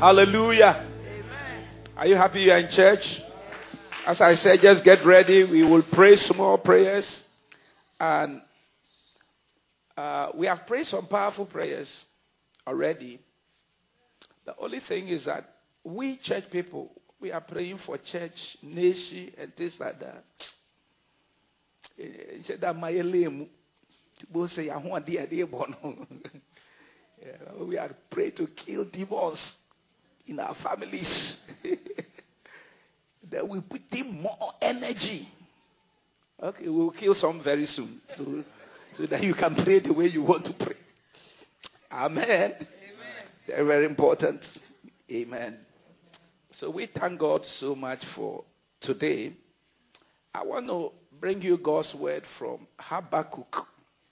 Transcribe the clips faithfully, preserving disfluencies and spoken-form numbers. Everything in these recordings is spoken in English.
Hallelujah. Amen. Are you happy you're in church? As I said, just get ready. We will pray small prayers. And uh, we have prayed some powerful prayers already. The only thing is that we church people, we are praying for church, nation, and things like that. He said that my lame, both say, I want the idea. We are praying to kill demons in our families. Then we put in more energy. Okay, we'll kill some very soon. So, so that you can pray the way you want to pray. Amen. Amen. Very, very important. Amen. So we thank God so much for today. I want to bring you God's word from Habakkuk.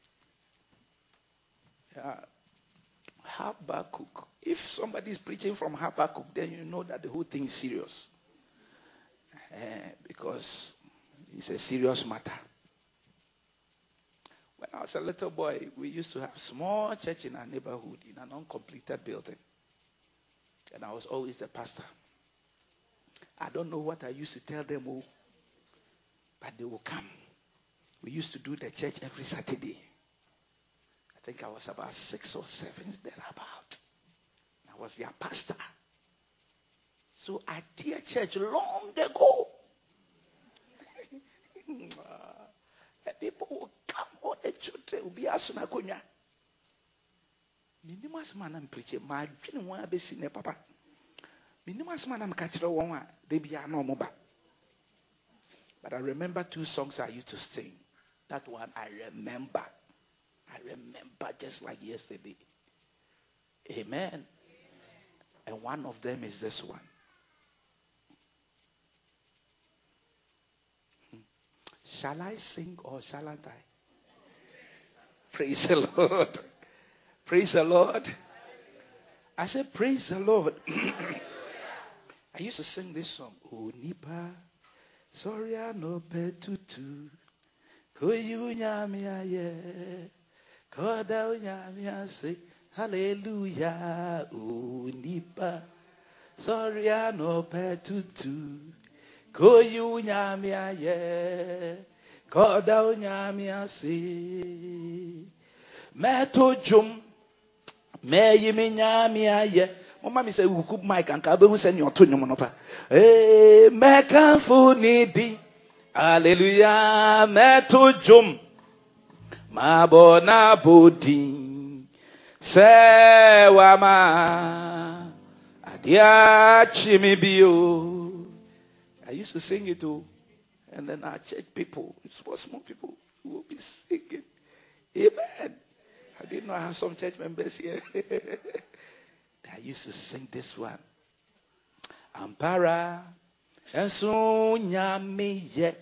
Yeah. Habakkuk. If somebody is preaching from Habakkuk, then you know that the whole thing is serious. Uh, because it's a serious matter. When I was a little boy, we used to have a small church in our neighborhood in an uncompleted building. And I was always the pastor. I don't know what I used to tell them, oh, but they will come. We used to do the church every Saturday. I think I was about six or seven thereabout. I was their pastor. So I did a church long ago. And people will come, all the children will be asking Akunya. Minimas man I'm preaching. My dream one be seen papa. Minimas man I'm catching one. They be a normal back. But I remember two songs I used to sing. That one I remember. I remember just like yesterday. Amen. Amen. And one of them is this one. Shall I sing or shall I die? Praise the Lord. Praise the Lord. I said, praise the Lord. I used to sing this song. Oh, Nipa, sorry, I no betutu. Koyu nyamia ye. Koda nyamia say, hallelujah. Oh, Nipa, sorry, I no betutu. Koyu nyamia ye, koda nyamia si. Meto jum, me yimi nyamia ye. Mama mi say we cook mic and kabe we send your tune monopa. Eh, me kanfu nidi. Hallelujah, meto jum. Mabona bodi. Se wama. Adia chimibio. I used to sing it too. And then our church people, small, small people, will be singing. Amen. I didn't know I have some church members here. I used to sing this one. Ampara, enso nyamiye.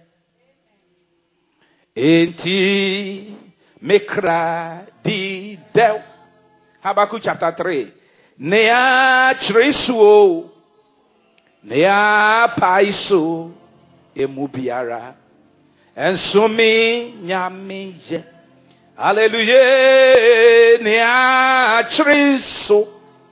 Enti mekra di del. Habakkuk chapter three. Nea chresuo. Nea paiso emubiara ensumi nyamiye. Hallelujah. Nea chriso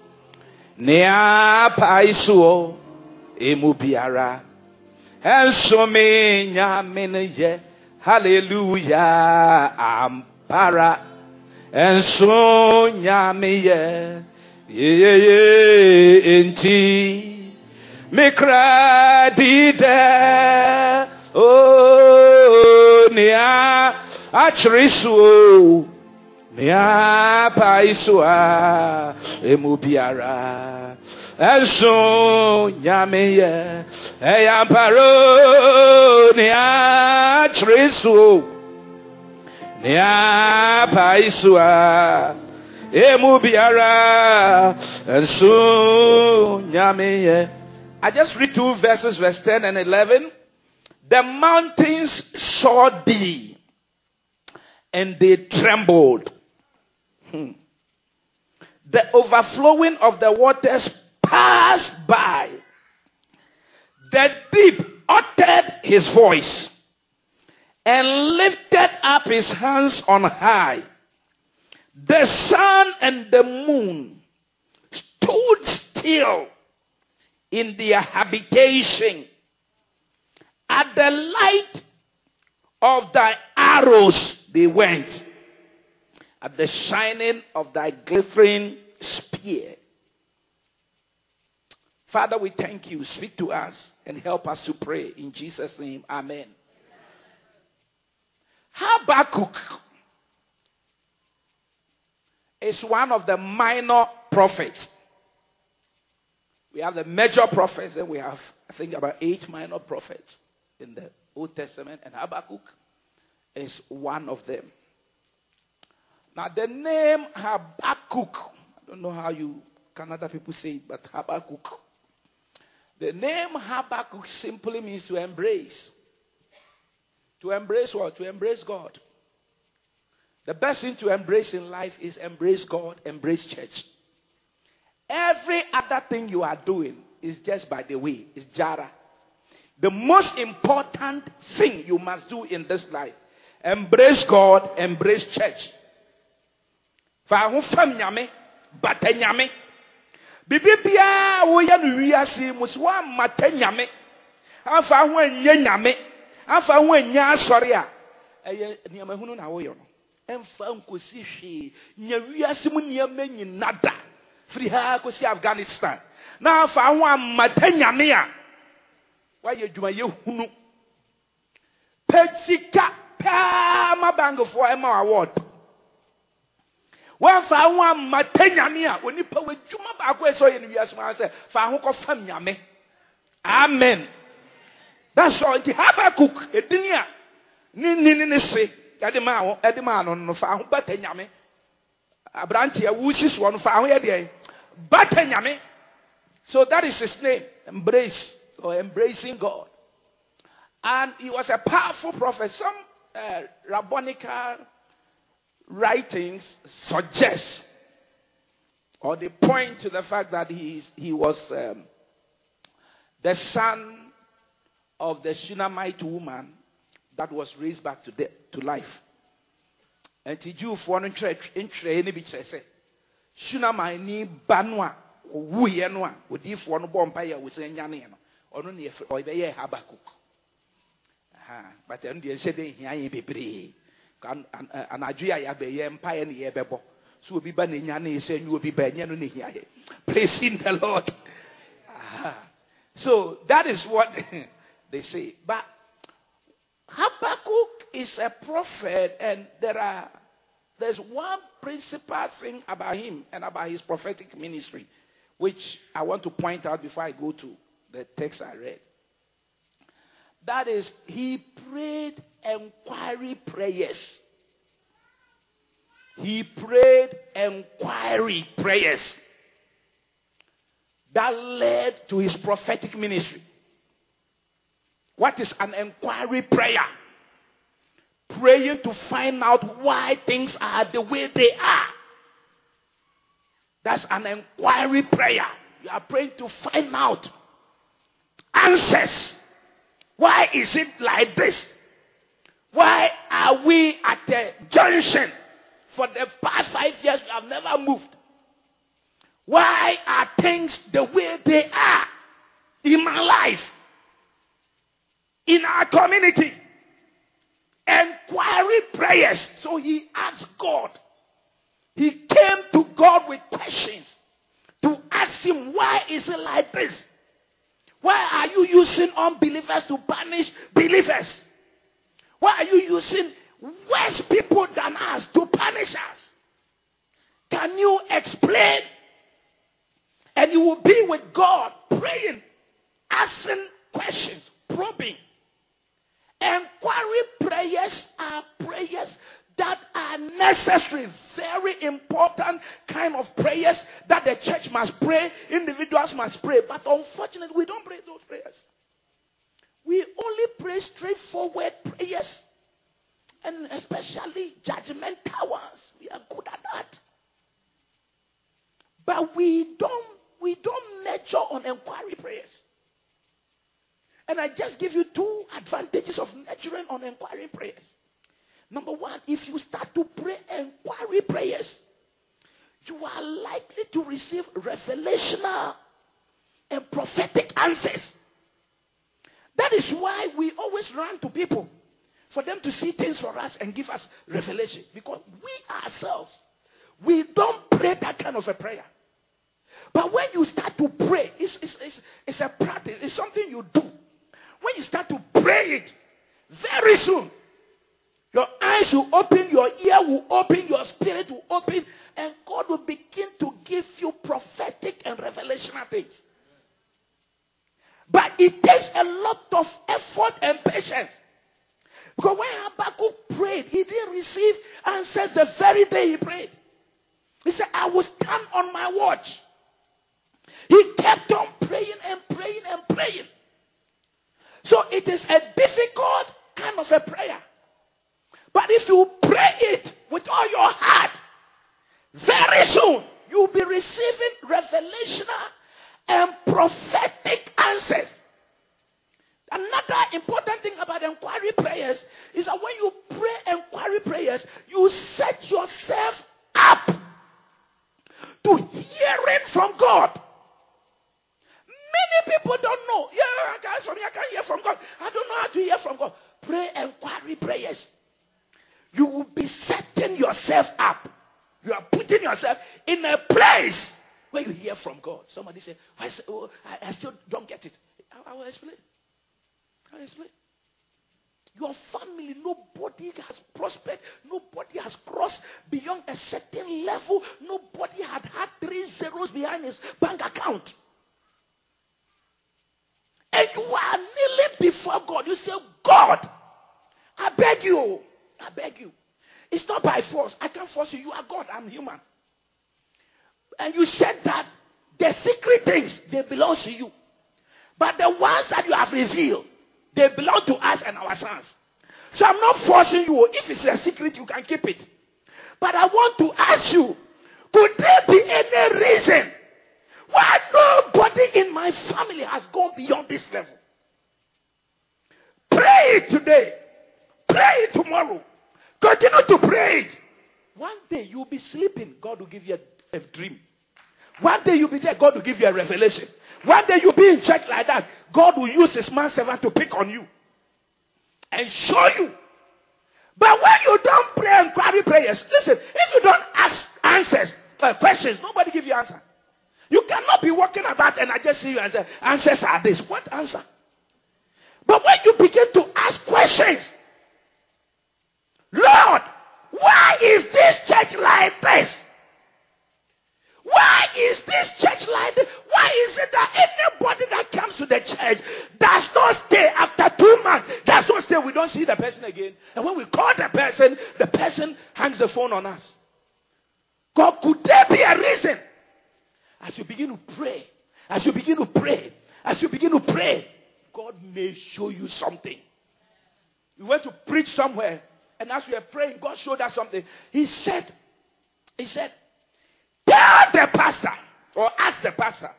nea paiso emubiara ensumi nyamiye. Hallelujah. Ampara enso nyamiye. Ye ye ye enti Mikra dide, oh, nia achrisu, nia paisua, emubiara, elso nyameye, eyamparo, nia achrisu, nia paisua, emubiara, elso nyameye. I just read two verses, verse ten and eleven. The mountains saw thee, and they trembled. Hmm. The overflowing of the waters passed by. The deep uttered his voice, and lifted up his hands on high. The sun and the moon stood still in their habitation. At the light of thy arrows they went, at the shining of thy glittering spear. Father, we thank you. Speak to us and help us to pray. In Jesus' name, amen. Habakkuk is one of the minor prophets. We have the major prophets, and we have, I think, about eight minor prophets in the Old Testament, and Habakkuk is one of them. Now, the name Habakkuk, I don't know how you Canada people say it, but Habakkuk. The name Habakkuk simply means to embrace. To embrace what? To embrace God. The best thing to embrace in life is embrace God, embrace church. Every other thing you are doing is just by the way. It's jara. The most important thing you must do in this life, embrace God, embrace church. Fahufam nyame, bata nyame. Bibibia woya no wiase muswa mata nyame. Afa ho anya nyame. Afa ho anya asori a. Eye niam hunu na wo yo no. Emfa nkosi hwe. Nya wiase mu niam nyinada. Firi ha kosi Afghanistan. Na afa ho amata nyame a. Wa ye dwuma ye hunu. Petsika pa ma bangfo ema award. One for one matanyamia, when you put with Juma Bagwe so in the answer, Fahuko Fam Yame. Amen. That's all. The Habakkuk, a dinia. Nini say, Adima, Adima on Fahu Batanyame. A branch here, which is one Fahu Edia. Batanyame. So that is his name. Embrace or embracing God. And he was a powerful prophet. Some uh, rabbinical writings suggest or they point to the fact that he, he was um, the son of the Shunammite woman that was raised back to, de- to life. And the Jew for one church in training which I say Shunammite ni banwa wuyenwa with if one bompire with Yaniano or no near or the Habakkuk. But then they said he be and Nigeria ya be empire ni ebebo so obi ba nenya na ese nyu obi ba nya no ne hia. Praising the Lord. So that is what they say. But Habakkuk is a prophet, and there are there's one principal thing about him and about his prophetic ministry which I want to point out before I go to the text I read. That is, he prayed inquiry prayers. He prayed inquiry prayers that led to his prophetic ministry. What is an inquiry prayer? Praying to find out why things are the way they are. That's an inquiry prayer. You are praying to find out answers. Why is it like this? Why are we at a junction? For the past five years, we have never moved. Why are things the way they are in my life, in our community? Inquiry prayers. So he asked God. He came to God with questions to ask him, why is it like this? Why are you using unbelievers to punish believers? Why are you using worse people than us to punish us? Can you explain? And you will be with God praying, asking questions, probing. Inquiry prayers are prayers that are necessary, very important kind of prayers that the church must pray, individuals must pray. But unfortunately, we don't pray those prayers. We only pray straightforward prayers, and especially judgmental ones. We are good at that. But we don't, we don't measure on inquiry prayers. And I just give you two advantages of measuring on inquiry prayers. Number one, if you start to pray inquiry prayers, you are likely to receive revelational and prophetic answers. That is why we always run to people for them to see things for us and give us revelation. Because we ourselves, we don't pray that kind of a prayer. But when you start to pray, it's, it's, it's, it's a practice. It's something you do. When you start to pray it, very soon, your eyes will open, your ear will open, your spirit will open, and God will begin to give you prophetic and revelational things. But it takes a lot of effort and patience. Because when Habakkuk prayed, he didn't receive answers the very day he prayed. He said, I will stand on my watch. He kept on praying and praying and praying. So it is a difficult kind of a prayer. But if you pray it with all your heart, very soon you'll be receiving revelational and prophetic answers. Another important thing about inquiry prayers is that when you pray inquiry prayers, you set yourself up to hearing from God. Many people don't know. Yeah, guys, for me, I can't hear from God. I don't know how to hear from God. Pray inquiry prayers. You will be setting yourself up. You are putting yourself in a place where you hear from God. Somebody say, I, say, oh, I, I still don't get it. I, I will explain. I will explain. Your family, nobody has prospered. Nobody has crossed beyond a certain level. Nobody had had three zeros behind his bank account. And you are kneeling before God. You say, God, I beg you. I beg you. It's not by force. I can't force you. You are God. I'm human. And you said that the secret things, they belong to you. But the ones that you have revealed, they belong to us and our sons. So I'm not forcing you. If it's a secret, you can keep it. But I want to ask you, could there be any reason why nobody in my family has gone beyond this level? Pray it today. Pray it tomorrow. Continue to pray it. One day you'll be sleeping. God will give you a, a dream. One day you'll be there. God will give you a revelation. One day you'll be in church like that. God will use his manservant to pick on you and show you. But when you don't pray inquiry prayers, listen, if you don't ask answers, uh, questions, nobody give you answer. You cannot be walking about and I just see you and say, answers are this. What answer? But when you begin to ask questions, Lord, why is this church like this? Why is this church like this? Why is it that anybody that comes to the church does not stay after two months? Does not stay. We don't see the person again. And when we call the person, the person hangs the phone on us. God, could there be a reason? As you begin to pray, as you begin to pray, as you begin to pray, God may show you something. We went to preach somewhere, and as we were praying, God showed us something. He said, He said, tell the pastor, or ask the pastor,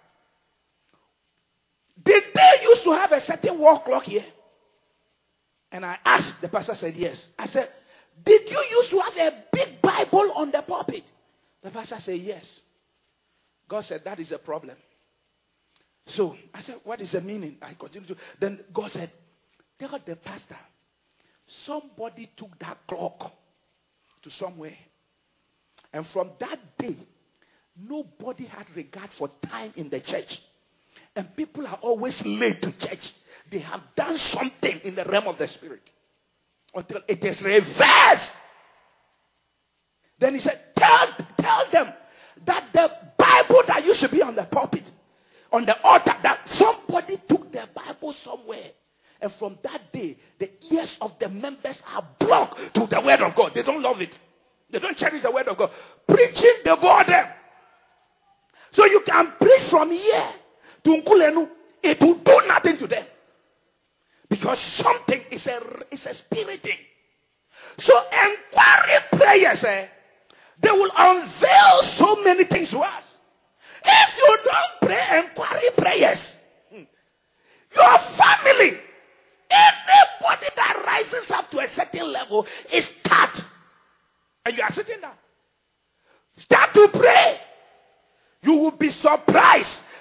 did they used to have a certain wall clock here? And I asked, the pastor said yes. I said, did you used to have a big Bible on the pulpit? The pastor said yes. God said, that is a problem. So I said, what is the meaning? I continued to. Then God said, tell the pastor, somebody took that clock to somewhere. And from that day, nobody had regard for time in the church. And people are always late to church. They have done something in the realm of the spirit until it is reversed. Then he said, tell, tell them that the Bible that used to be on the pulpit, on the altar, that somebody took their Bible somewhere. And from that day, the ears of the members are blocked to the word of God. They don't love it. They don't cherish the word of God. Preaching devour them. So you can preach from here to Nkulenu. It will do nothing to them. Because something is a, is a spirit thing. So inquiry prayers, eh, they will unveil so many things to us. If you don't pray inquiry prayers, your family, anybody that rises up to a certain level is cut. And you are sitting down. Start to pray. You will be surprised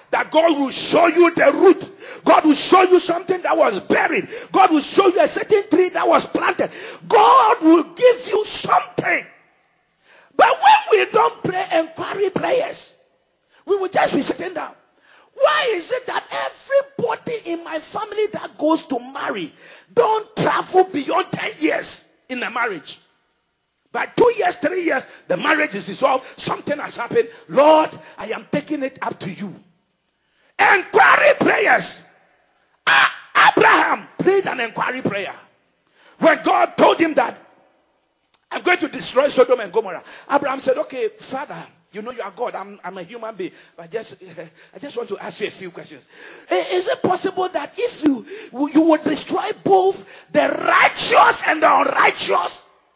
that God will show you the root. God will show you something that was buried. God will show you a certain tree that was planted. God will give you something. But when we don't pray inquiry prayers, we will just be sitting down. Why is it that everybody in my family that goes to marry don't travel beyond ten years in a marriage? By two years, three years, the marriage is dissolved. Something has happened. Lord, I am taking it up to you. Inquiry prayers. Ah, Abraham prayed an inquiry prayer. When God told him that, I'm going to destroy Sodom and Gomorrah, Abraham said, okay, Father, you know you are God. I'm, I'm a human being. But just, uh, I just want to ask you a few questions. Is it possible that if you, you would destroy both the righteous and the unrighteous?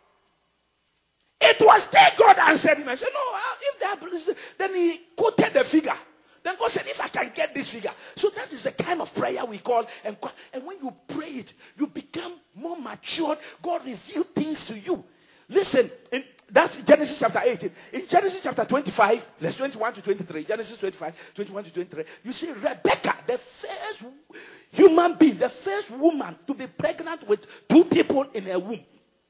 It was there God answered him and said, no, if that, then he quoted the figure. Then God said, if I can get this figure. So that is the kind of prayer we call. And, and when you pray it, you become more matured. God reveals things to you. Listen, in, that's Genesis chapter eighteen. In Genesis chapter twenty-five, verse twenty-one to twenty-three, Genesis twenty-five, twenty-one to twenty-three, you see Rebecca, the first human being, the first woman to be pregnant with two people in her womb.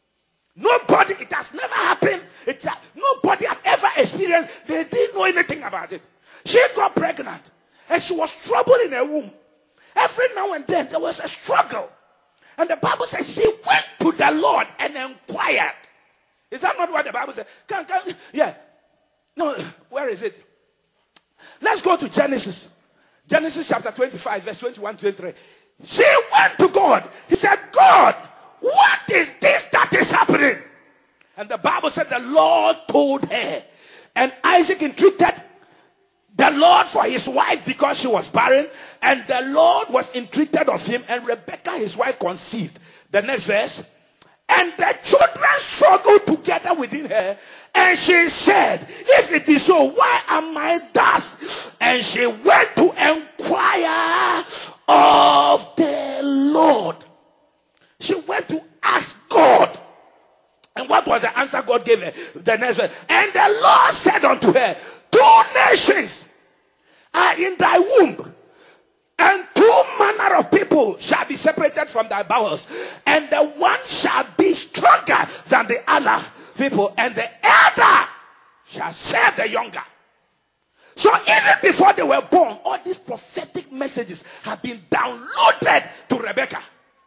Nobody, it has never happened. It, nobody has ever experienced. They didn't know anything about it. She got pregnant and she was troubled in her womb. Every now and then there was a struggle. And the Bible says she went to the Lord and inquired. Is that not what the Bible says? Can, can, yeah. No, where is it? Let's go to Genesis. Genesis chapter twenty-five, verse twenty-one to twenty-three. She went to God. He said, God, what is this that is happening? And the Bible said the Lord told her. And Isaac entreated the Lord for his wife because she was barren. And the Lord was entreated of him. And Rebekah, his wife, conceived. The next verse. And the children struggled together within her. And she said, if it is so, why am I thus? And she went to inquire of the Lord. She went to ask God. And what was the answer God gave her? The next verse. And the Lord said unto her, two nations are in thy womb, and two manner of people shall be separated from thy bowels, and the one shall be stronger than the other people, and the elder shall serve the younger. So even before they were born, all these prophetic messages have been downloaded to Rebekah,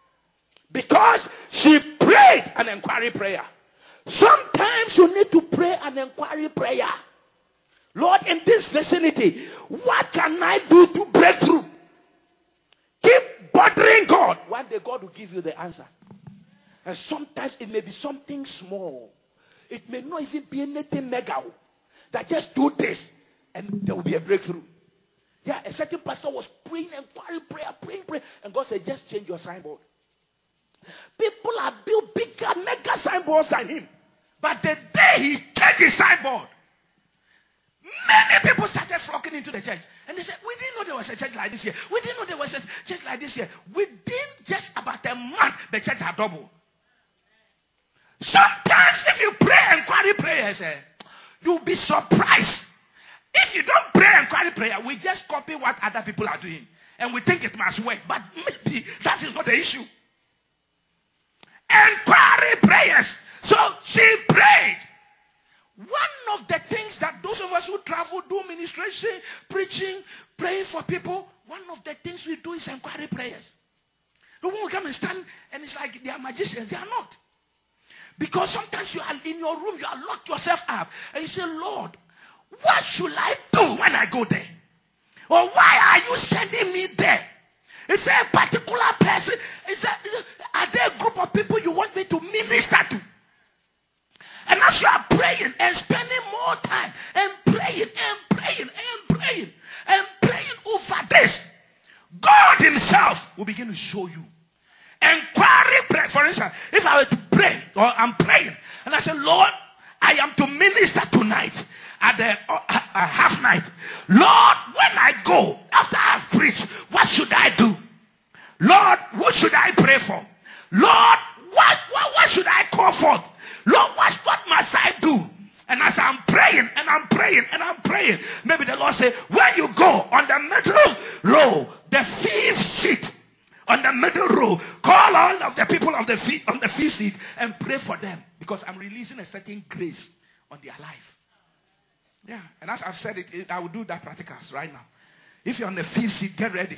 because she prayed an inquiry prayer. Sometimes you need to pray an inquiry prayer. Lord, in this vicinity, what can I do to break through? Keep bothering God. One day God will give you the answer. And sometimes it may be something small. It may not even be anything mega. That just do this and there will be a breakthrough. Yeah, a certain pastor was praying inquiry prayer, praying prayer. And God said, just change your signboard. People have built bigger, mega signboards than him. But the day he changed his signboard, many people started flocking into the church. And they said, we didn't know there was a church like this here. We didn't know there was a church like this here. Within just about a month, the church had doubled. Sometimes if you pray inquiry prayers, eh, you'll be surprised. If you don't pray inquiry prayer, we just copy what other people are doing. And we think it must work. But maybe that is not the issue. Inquiry prayers. So she prayed. One of the things that those of us who travel, do ministration, preaching, praying for people, one of the things we do is inquiry prayers. When we come and stand and it's like they are magicians, they are not. Because sometimes you are in your room, you are locked yourself up and you say, Lord, what should I do when I go there? Or why are you sending me there? Is there a particular person? Is there, is there, are there a group of people you want me to minister to? And as you are praying and spending more time and praying and praying and praying and praying over this, God himself will begin to show you. Inquiry prayer. For instance, if I were to pray or I'm praying and I say, Lord, I am to minister tonight at the uh, uh, half night. Lord, when I go after I've preached, what should I do? Lord, what should I pray for? Lord, what, what, what should I call for? Lord, what, what must I do? And as I'm praying, and I'm praying, and I'm praying, maybe the Lord say, when you go on the middle row, the fifth seat, on the middle row, call all of the people of the fifth, on the fifth seat and pray for them. Because I'm releasing a certain grace on their life. Yeah, and as I've said it, I will do that practicals right now. If you're on the fifth seat, get ready.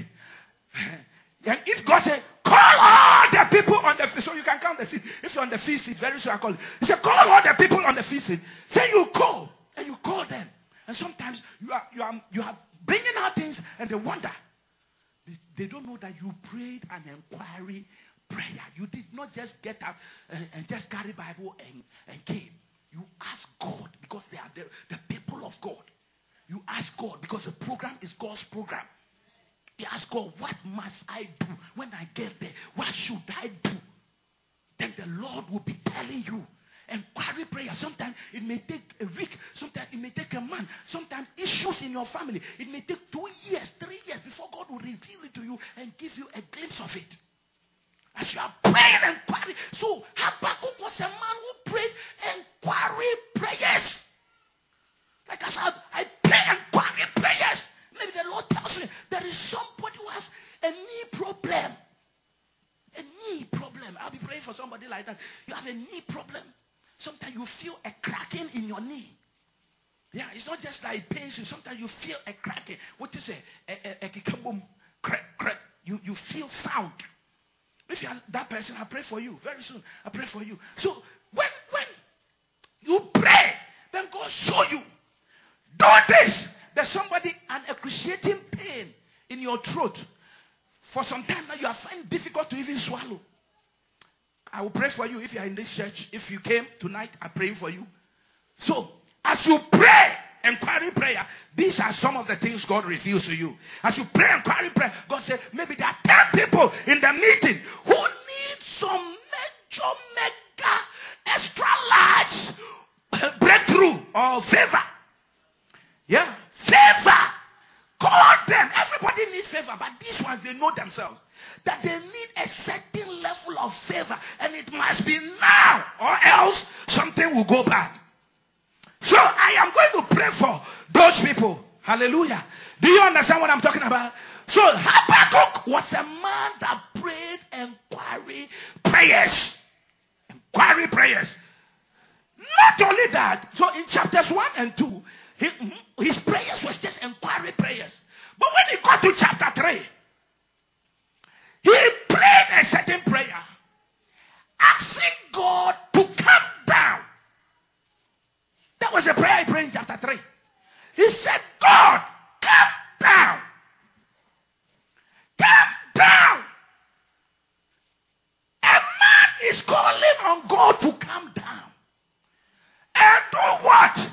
And if God said, call all the people on the fifth, so you can count the seat. If you're on the fifth seat, very soon I call it. He said, call all the people on the fifth seat. Say you call, and you call them. And sometimes you are you are you are bringing out things, and they wonder. They, they don't know that you prayed an inquiry prayer. You did not just get up and, and just carry Bible and, and came. You ask God because they are the, the people of God. You ask God because the program is God's program. You ask God, what must I do when I get there? What should I do? Then the Lord will be telling you. Inquiry prayer. Sometimes it may take a week. Sometimes it may take a month. Sometimes issues in your family. It may take two years, three years before God will reveal it to you and give you a glimpse of it. As you are praying inquiry. So Habakkuk was a man who prayed inquiry prayers. Like I said, I pray inquiry prayers. Maybe the Lord tells me there is somebody who has a knee problem. A knee problem. I'll be praying for somebody like that. You have a knee problem. Sometimes you feel a cracking in your knee. Yeah, it's not just like pains. Sometimes you feel a cracking. What is it? A, a, a, a boom, crack, crack. You, you feel sound. If you are that person, I pray for you. Very soon, I pray for you. So, when, when you pray, then God show you. Do this. There's somebody, an excruciating pain in your throat. For some time now, you are finding it difficult to even swallow. I will pray for you if you are in this church. If you came tonight, I'm praying for you. So, as you pray, inquiry prayer, these are some of the things God reveals to you. As you pray inquiry prayer, God said, maybe there are ten people in the meeting who need some major, mega, extra large breakthrough or favor. Yeah, favor. Call them. Everybody needs favor, but these ones, they know themselves that they need a certain level of favor, and it must be now, or else something will go bad. So I am going to pray for those people. Hallelujah. Do you understand what I'm talking about? So Habakkuk was a man that prayed inquiry prayers. Inquiry prayers. Not only that, so in chapters one and two, his, his prayers was just inquiry prayers. But when he got to chapter three, he prayed a certain prayer, asking God to come down. That was a prayer he prayed in chapter three. He said, God, come down. Come down. A man is calling on God to come down. And do what?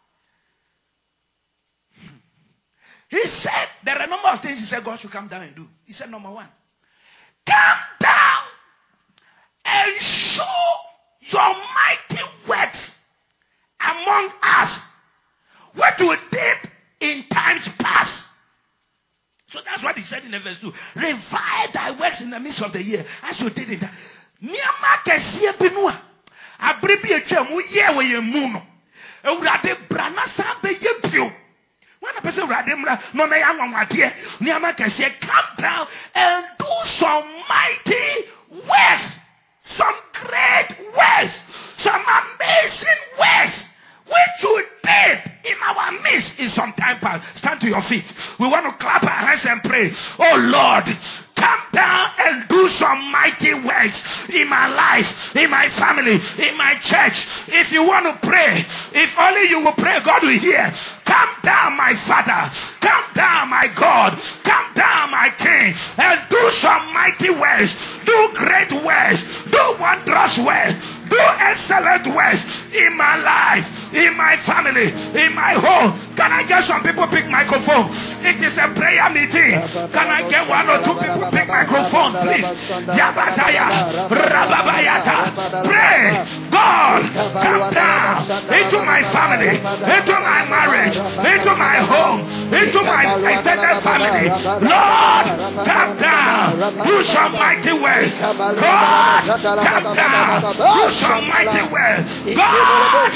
He said, there are a number of things he said God should come down and do. He said, number one, come down and show your mighty works among us, what you did in times past. So that's what he said in verse two. Revive thy works in the midst of the year, as you did in that. Niama kesiye binua. Abribi eche mu ye we ye mu no. Ewurade brana sa be ye bio. When a person rademra no na ya nwanwade, niama kesiye come down and do some mighty works, some great works, some amazing works, which you did in our midst in some time past. Stand to your feet. We want to clap our hands and pray. Oh Lord, come down and do some mighty works in my life, in my family, in my church. If you want to pray, if only you will pray, God will hear. Come down, my Father. Come down, my God. Come down, my King, and do some mighty works. Do great works. Do wondrous works. Do excellent works in my life, in my family, in my home. Can I get some people pick microphone? It is a prayer meeting. Can I get one or two people pick microphone, please? Yabataya, Rababayata. Pray, God, come down into my family, into my marriage, into my home, into my extended family. Lord, God, come down. Do some mighty works. God, come down. Do some mighty works. God,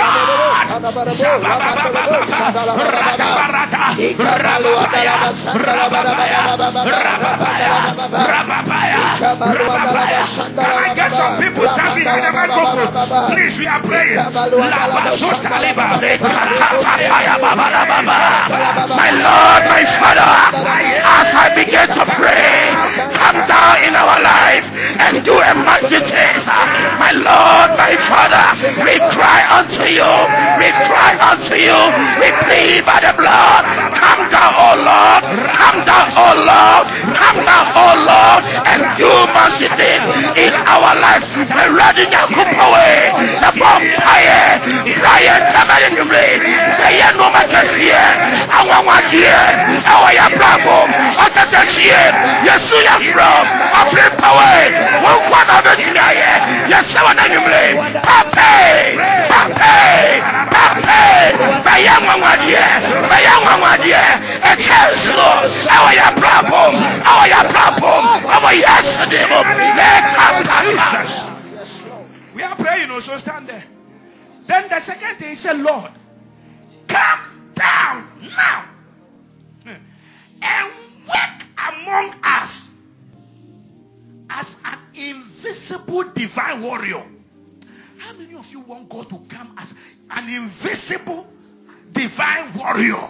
Can I get some people standing in the microphone? Please, we are praying. My Lord, my Father, as I begin to pray, come down in our life and do a mighty thing. My Lord, my Father, we cry unto you. We cry unto you. We plead by the blood. Come down, oh Lord. Come down, oh Lord. Come down, oh Lord, and do mighty thing in our life. My Lord, you come away. The vampire, Brian, come in the rain. Say, no matter here. I want one here. How are you, Bravo? What does that here? Yes, you are from. I flip away. One one of the here. Yes, I want to blame. Pape, Pape, Pape. My young one here. My young one here. A chance. How are you, Bravo? How are you, Bravo? How are you, yesterday? We are praying, also stand there. Then the second thing, he said, Lord, come down now and work among us as an invisible divine warrior. How many of you want God to come as an invisible divine warrior?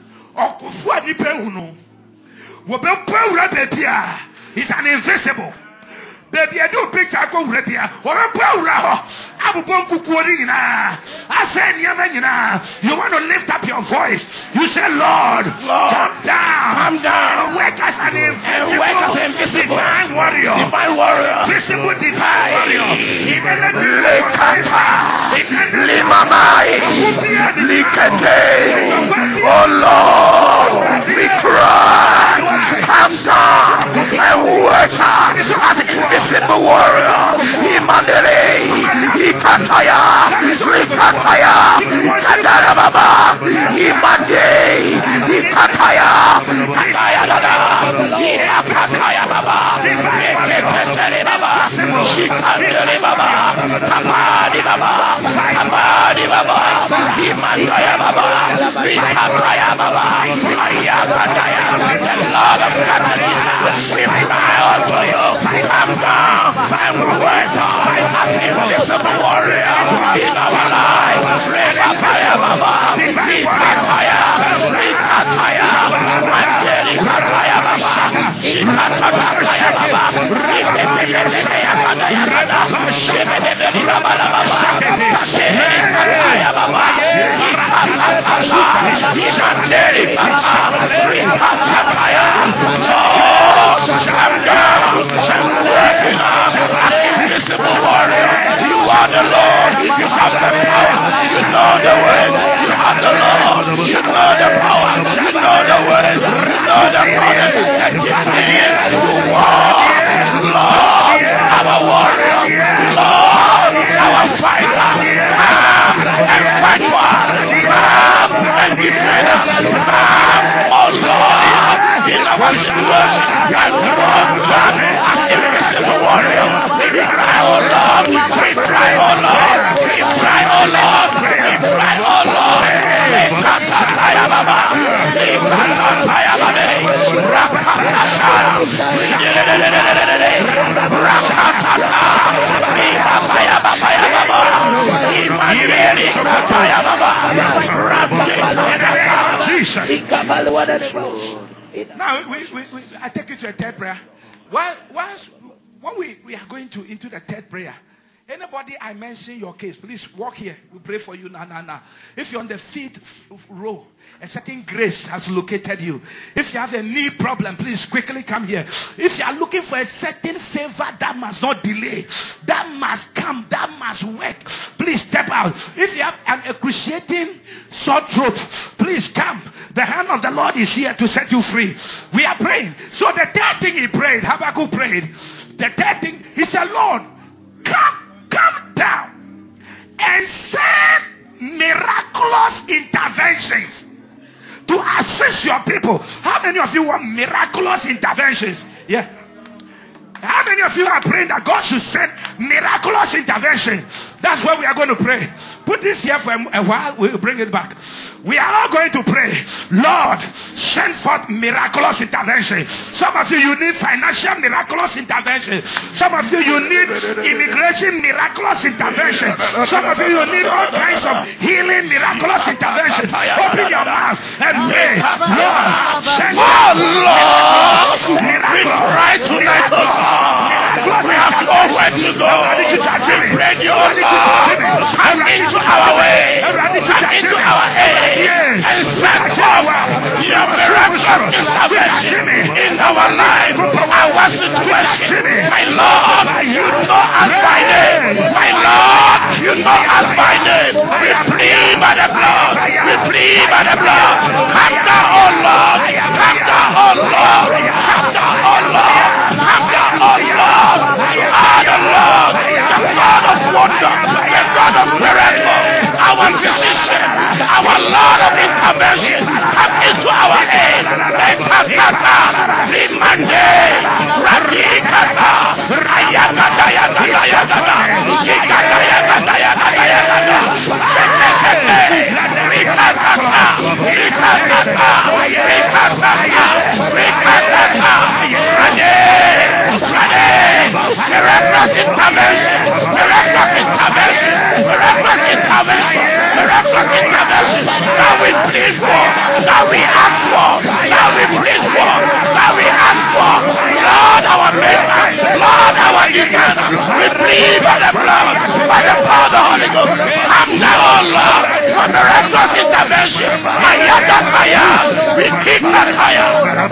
It's an invisible. Baby, I do picture I go ready. Or a power. I said, you want to lift up your voice. You say, Lord, Lord, come down. Come down. Wake us an invisible divine warrior. Divine warrior. Visible divine warrior. Oh Lord, we cry. Come down and wake us as invisible warrior. Imandere, Ikataya, Ikataya, Kadarababa, Imande, Ikataya, Kataya Dada, Ikataya Baba, Ikataya Baba, Ikataya Baba, Amadi Baba, Amadi Baba, Imandaya Baba, Ikataya Baba, Ayakataya, the Lord of Catalina, we cry unto you. Come down and work as invisible warrior in our life. Rekataya Baba, Rekataya, Rekataya, Rekataya Baba, Rekataya Baba, Rekataya Baba, Shebedebeli Baba Baba, Rekataya Baba, Rekataya, Rekataya, oh, come down. Invisible warrior, you are the Lord, you have the power, you know the word, you have the Lord, you know the power, you know the word, you know the promise, and give me you are Lord, our warrior, Lord, our fighter, come and fight for us, come and defend us, come, oh Lord, in our situation, and come, invisible warrior, we cry, oh Lord, we cry, oh Lord, we cry, oh Lord, we cry, oh Lord, we Rakataya Baba, we Rakataya Baba, Rakataya, we Rakataya Baba, Jesus. Now, we, we, we, I take you to a third prayer. While, while, when we, we are going to into the third prayer, anybody I mention your case, please walk here. We pray for you now, now, now. If you're on the fifth row, a certain grace has located you. If you have a knee problem, please quickly come here. If you are looking for a certain favor that must not delay, that must come, that must work, please step out. If you have an excruciating sore throat, please come. The hand of the Lord is here to set you free. We are praying. So the third thing he prayed, Habakkuk prayed. The third thing, he said, Lord, come, come down and send miraculous interventions. to assist your people. How many of you want miraculous interventions? Yeah. How many of you are praying that God should send miraculous intervention? That's what we are going to pray. Put this here for a while. We'll bring it back. We are all going to pray. Lord, send forth miraculous intervention. Some of you, you need financial miraculous intervention. Some of you, you need immigration miraculous intervention. Some of you, you need all kinds of healing miraculous intervention. Open your mouth and pray. Lord, send forth miraculous intervention. We have nowhere to go. Pray your Lord, come into our way, come into our aid, and send forth your miraculous intervention in our life, our situation. My Lord, you know us by name. My Lord, you know us by name. We plead by the blood. We plead by the blood. Come down, oh Lord. Come down, oh Lord. Come down, oh Lord. Come down, oh Lord. You are the Lord, the God of wonder, the God of miracle, our physician, our Lord of intervention. Come into our aid. Lekakata, Limande, Radikata, Rayakata, Yagata, Yagata, Yagata, Yagata, Yagata, Yagata, Rikakata, Rikakata, Rikakata, Rikakata, Rade, Rade, miraculous intervention, miraculous intervention, miraculous intervention, miraculous intervention. Now we plead for, now we ask for, now we plead for, now we ask for. Lord our Maker, Lord our Defender, we plead by the blood, by the power of the Holy Ghost. Come now, oh Lord, for miraculous intervention. We keep that fire.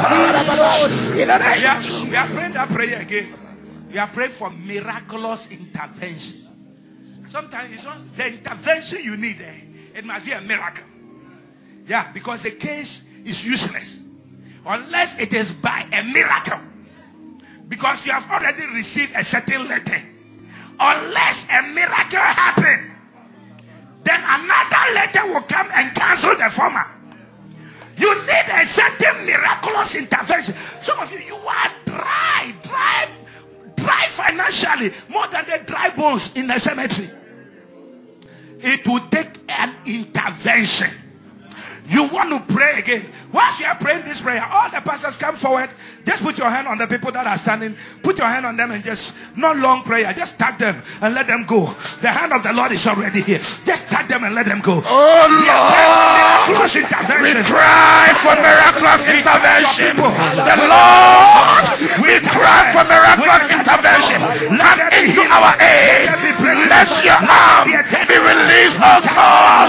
We are praying that prayer again. We are praying for miraculous intervention. Sometimes it's not the intervention you need. Eh? It must be a miracle. Yeah, because the case is useless unless it is by a miracle. Because you have already received a certain letter. Unless a miracle happens, then another letter will come and cancel the former. You need a certain miraculous intervention. Some of you, you are dry, dry. Dry financially, more than the dry bones in the cemetery. It will take an intervention. You want to pray again. Whilst you are praying this prayer, all the pastors come forward. Just put your hand on the people that are standing. Put your hand on them and just, not long prayer. Just tag them and let them go. The hand of the Lord is already here. Just tag them and let them go. Oh Lord, we cry for miraculous intervention. The Lord, we cry for miraculous intervention. Come into our aid. Let your arm be released, oh God.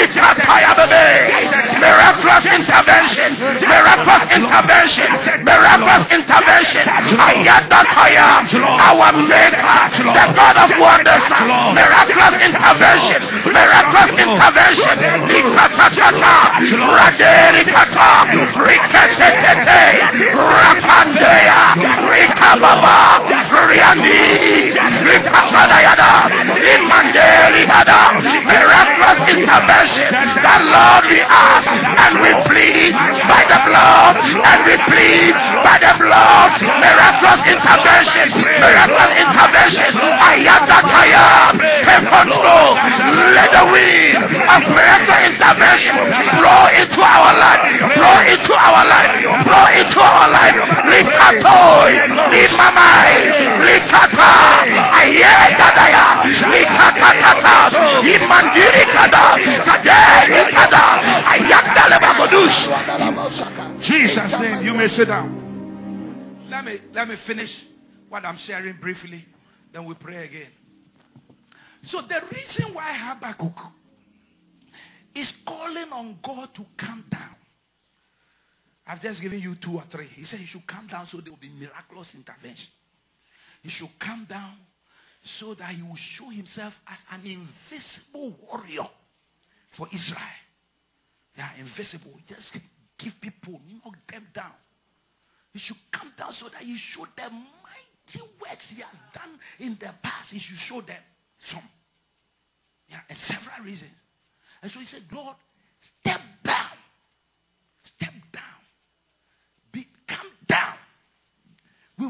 Miraculous intervention, miraculous intervention, miraculous intervention. Ayataya, our Maker, the God of wonders, miraculous intervention, miraculous intervention. Likatata, Raderikata, Rikatete, Rapandea, Rikababa, Riandi, Rikatanayada, Imanderihada, miraculous intervention. The Lord we ask and we plead by the blood, and we plead by the blood, miraculous intervention, miraculous intervention. Ayatakaya, take control. Let the wind of miraculous intervention blow into our life, blow into our life, blow into our life. Likatoi, Limamai, Likata, Ayedadaya, Likatata, Imandirikada, Kadekada, Ayakdalebakodush. Jesus' name, you may sit down. Let me let me finish what I'm sharing briefly, then we pray again. So the reason why Habakkuk is calling on God to come down, I've just given you two or three. He said he should come down so there will be miraculous intervention. He should come down so that he will show himself as an invisible warrior for Israel. They are invisible. Just give people, knock them down. He should come down so that he show them mighty works he has done in the past. He should show them some. Yeah, and several reasons. And so he said, Lord, step down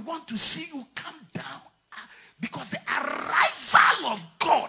want to see you come down because the arrival of God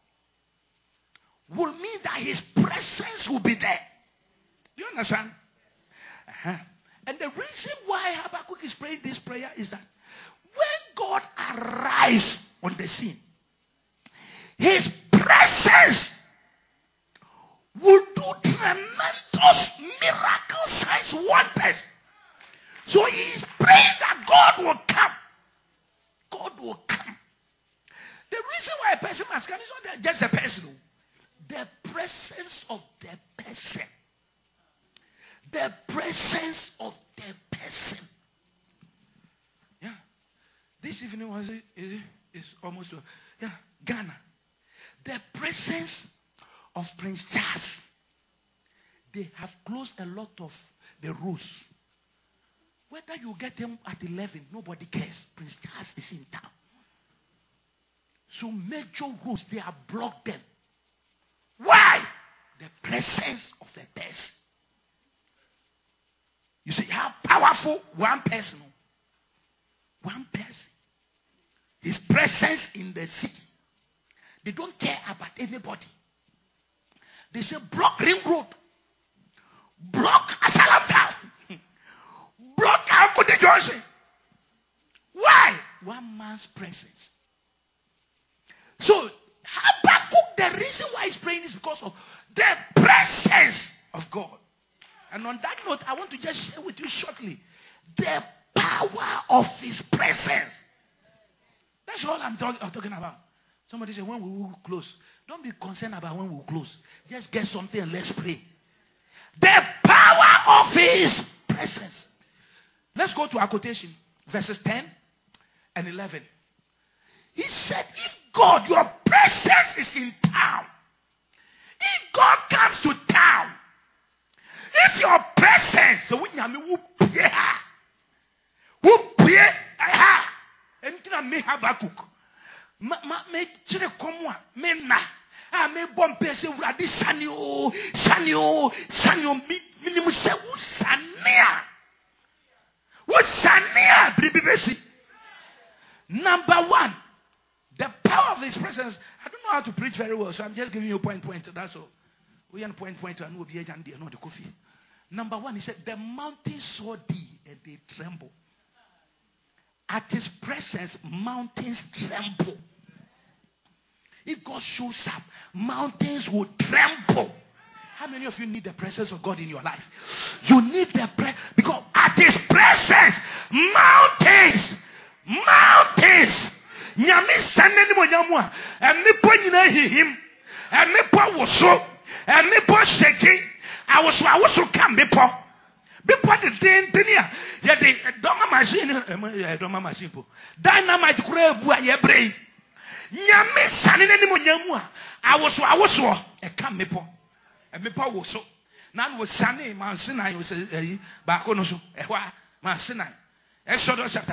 will mean that his presence will be there. Do you understand? Uh-huh. And the reason why Habakkuk is praying this prayer is that when God arrives on the scene, his presence will do tremendous miracle signs, wonders. So he is praying that God will come. God will come. The reason why a person must come is not just the person. The presence of the person. The presence of the person. Yeah. This evening was it? Is, is almost uh, yeah Ghana. The presence of Prince Charles. They have closed a lot of the rules. Whether you get them at eleven, nobody cares. Prince Charles is in town. So major rules, they have blocked them. Why? The presence of the person. You see how powerful one person. One person. His presence in the city. They don't care about anybody. They say block Ring Road. Block Asylum Town. Block Alcote Johnson. Why? One man's presence. So, Habakkuk, the reason why he's praying is because of the presence of God. And on that note, I want to just share with you shortly the power of his presence. That's all I'm, talk- I'm talking about. Somebody said, when we will close. Don't be concerned about when we will close. Just get something and let's pray. The power of his presence. Let's go to our quotation. Verses ten and eleven. He said, if God, your presence is in town. If God comes to town. If your presence, so we will pray. Who pray? Aha. Anything I may have a cook. Me chile komwa me na a me bompe se uradi sanyo sanyo sanyo minimum se usania usania bribibesi. Number one, the power of his presence. I don't know how to preach very well, so I'm just giving you a point point. That's all. We are point point and we'll be and they are not the coffee. Number one, he said the mountains saw thee and they tremble. At his presence, mountains tremble. If God shows up, mountains will tremble. How many of you need the presence of God in your life? You need the presence, because at his presence, mountains, mountains. Nyame sande ni mo nyamwa. Enipo nyina hihim. Enipo woso. Enipo sheki. Awoso awoso kam bepo. Before the day, yeah, the doma machine, doma machine, dynamite crab, ye brave. Yammy, Sanny, any more yamua. I was, I was, a come mepo. A mepo was so. None was Sunny, Mansinai was a baconoso, a wa, Mansinai. Exodus chapter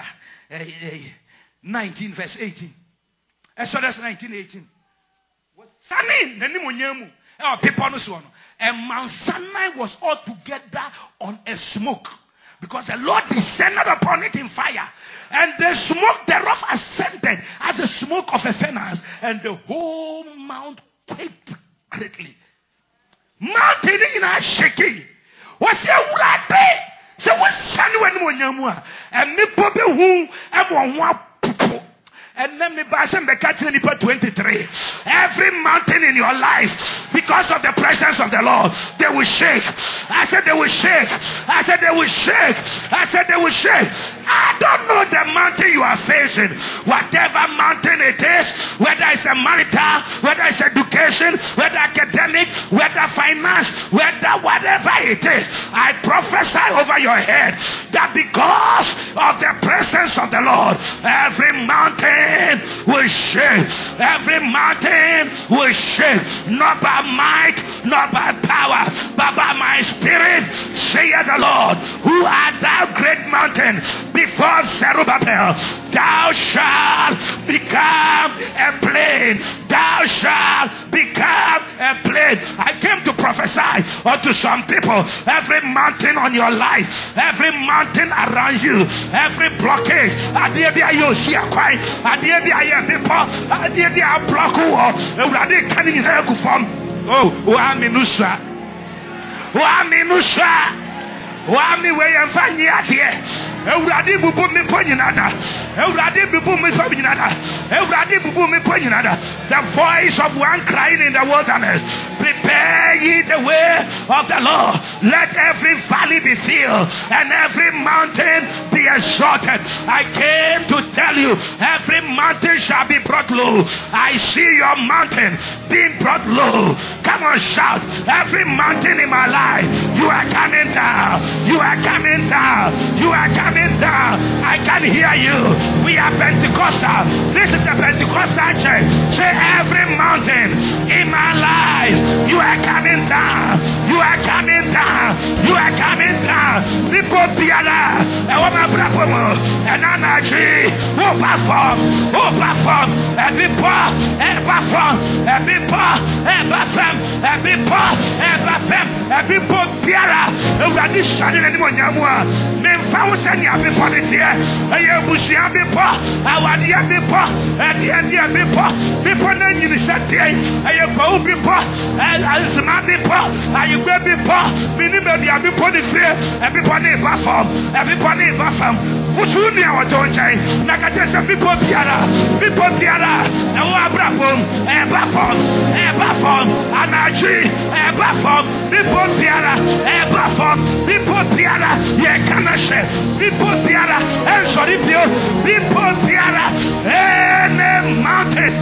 nineteen, verse eighteen. Exodus nineteen, eighteen. Sunny, the name of Yamu. Oh, people no one. And Mount Sinai was altogether on a smoke, because the Lord descended upon it in fire, and the smoke thereof ascended as the smoke of a furnace, and the whole mount quaked greatly. Mountain in a shaking. What's your right? So what's Sunny when and Nipo who everyone want. And let me buy some twenty-three. Every mountain in your life, because of the presence of the Lord, they will shake. I said they will shake. I said they will shake. I said they will shake. I don't know the mountain you are facing. Whatever mountain it is, whether it's a marital, whether it's education, whether academic, whether finance, whether whatever it is, I prophesy over your head that because of the presence of the Lord, every mountain will shake. Every mountain will shake. Not by might, not by power, but by my spirit, saith the Lord. Who art thou, great mountain, before Zerubbabel? Thou thou shalt become a plain. Thou shalt become a plain. I came to prophesy unto some people. Every mountain on your life, every mountain around you, every blockage, adeɛ bi ayɛ osi akwan, adeɛ bi ayɛ bepɔ, adeɛ bi ablock wɔ, ewurade ka ne nyinaa egu fam. Oh, wa minusha, wa minusha, wa mi we yɛn fa nyi adeɛ. Ewurade bubu mi po nyinada. Ewurade bubu mi so nyinada. Ewurade bubu mi po nyinada. The voice of one crying in the wilderness. Prepare ye the way of the Lord. Let every valley be filled and every mountain be exalted. I came to tell you, every mountain shall be brought low. I see your mountain being brought low. Come on, shout. Every mountain in my life, you are coming down. You are coming down. You are coming down. I can hear you. We are Pentecostal. This is the Pentecostal church. Say, every mountain in my life, you are coming down. You are coming down. You are coming down. People piala. And what my brother and energy who perform, who perform, and people, and perform, and people, and perform, and people, and perform, and people piala. And we are this shining anymore. Men found sending a bit for it here. I am Bushi a bit poor. I want the other poor. At the end, the other poor. People then you said, I am poor people. And I am my people. I am baby poor. Minimum, the other poor is here. Everybody is perform. Everybody is perform. What's who near our don't change? Nakatesa people piara. People piara. And what perform? And perform. And perform. And I agree. And perform. People piara. And perform. People piara. Yeah, can I say? People piara. And sorry, people piara. And mountain.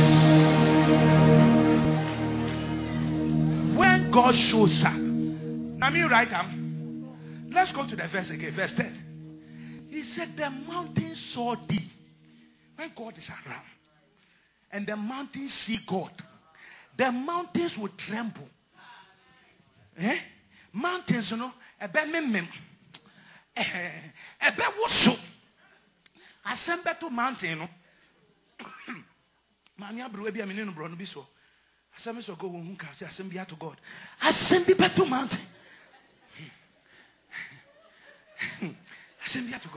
When God shows up, now me right am. Let's go to the verse again, verse ten. He said, the mountain saw thee. When God is around, and the mountains see God, the mountains will tremble. Eh? Mountains, you know, a bit mem, a bit wushu. Assemble to mountain, you know. Mania brewebi a minino brono biso. Assemble so go who can say assemble to God. Assemble to mountain. Assemble to God.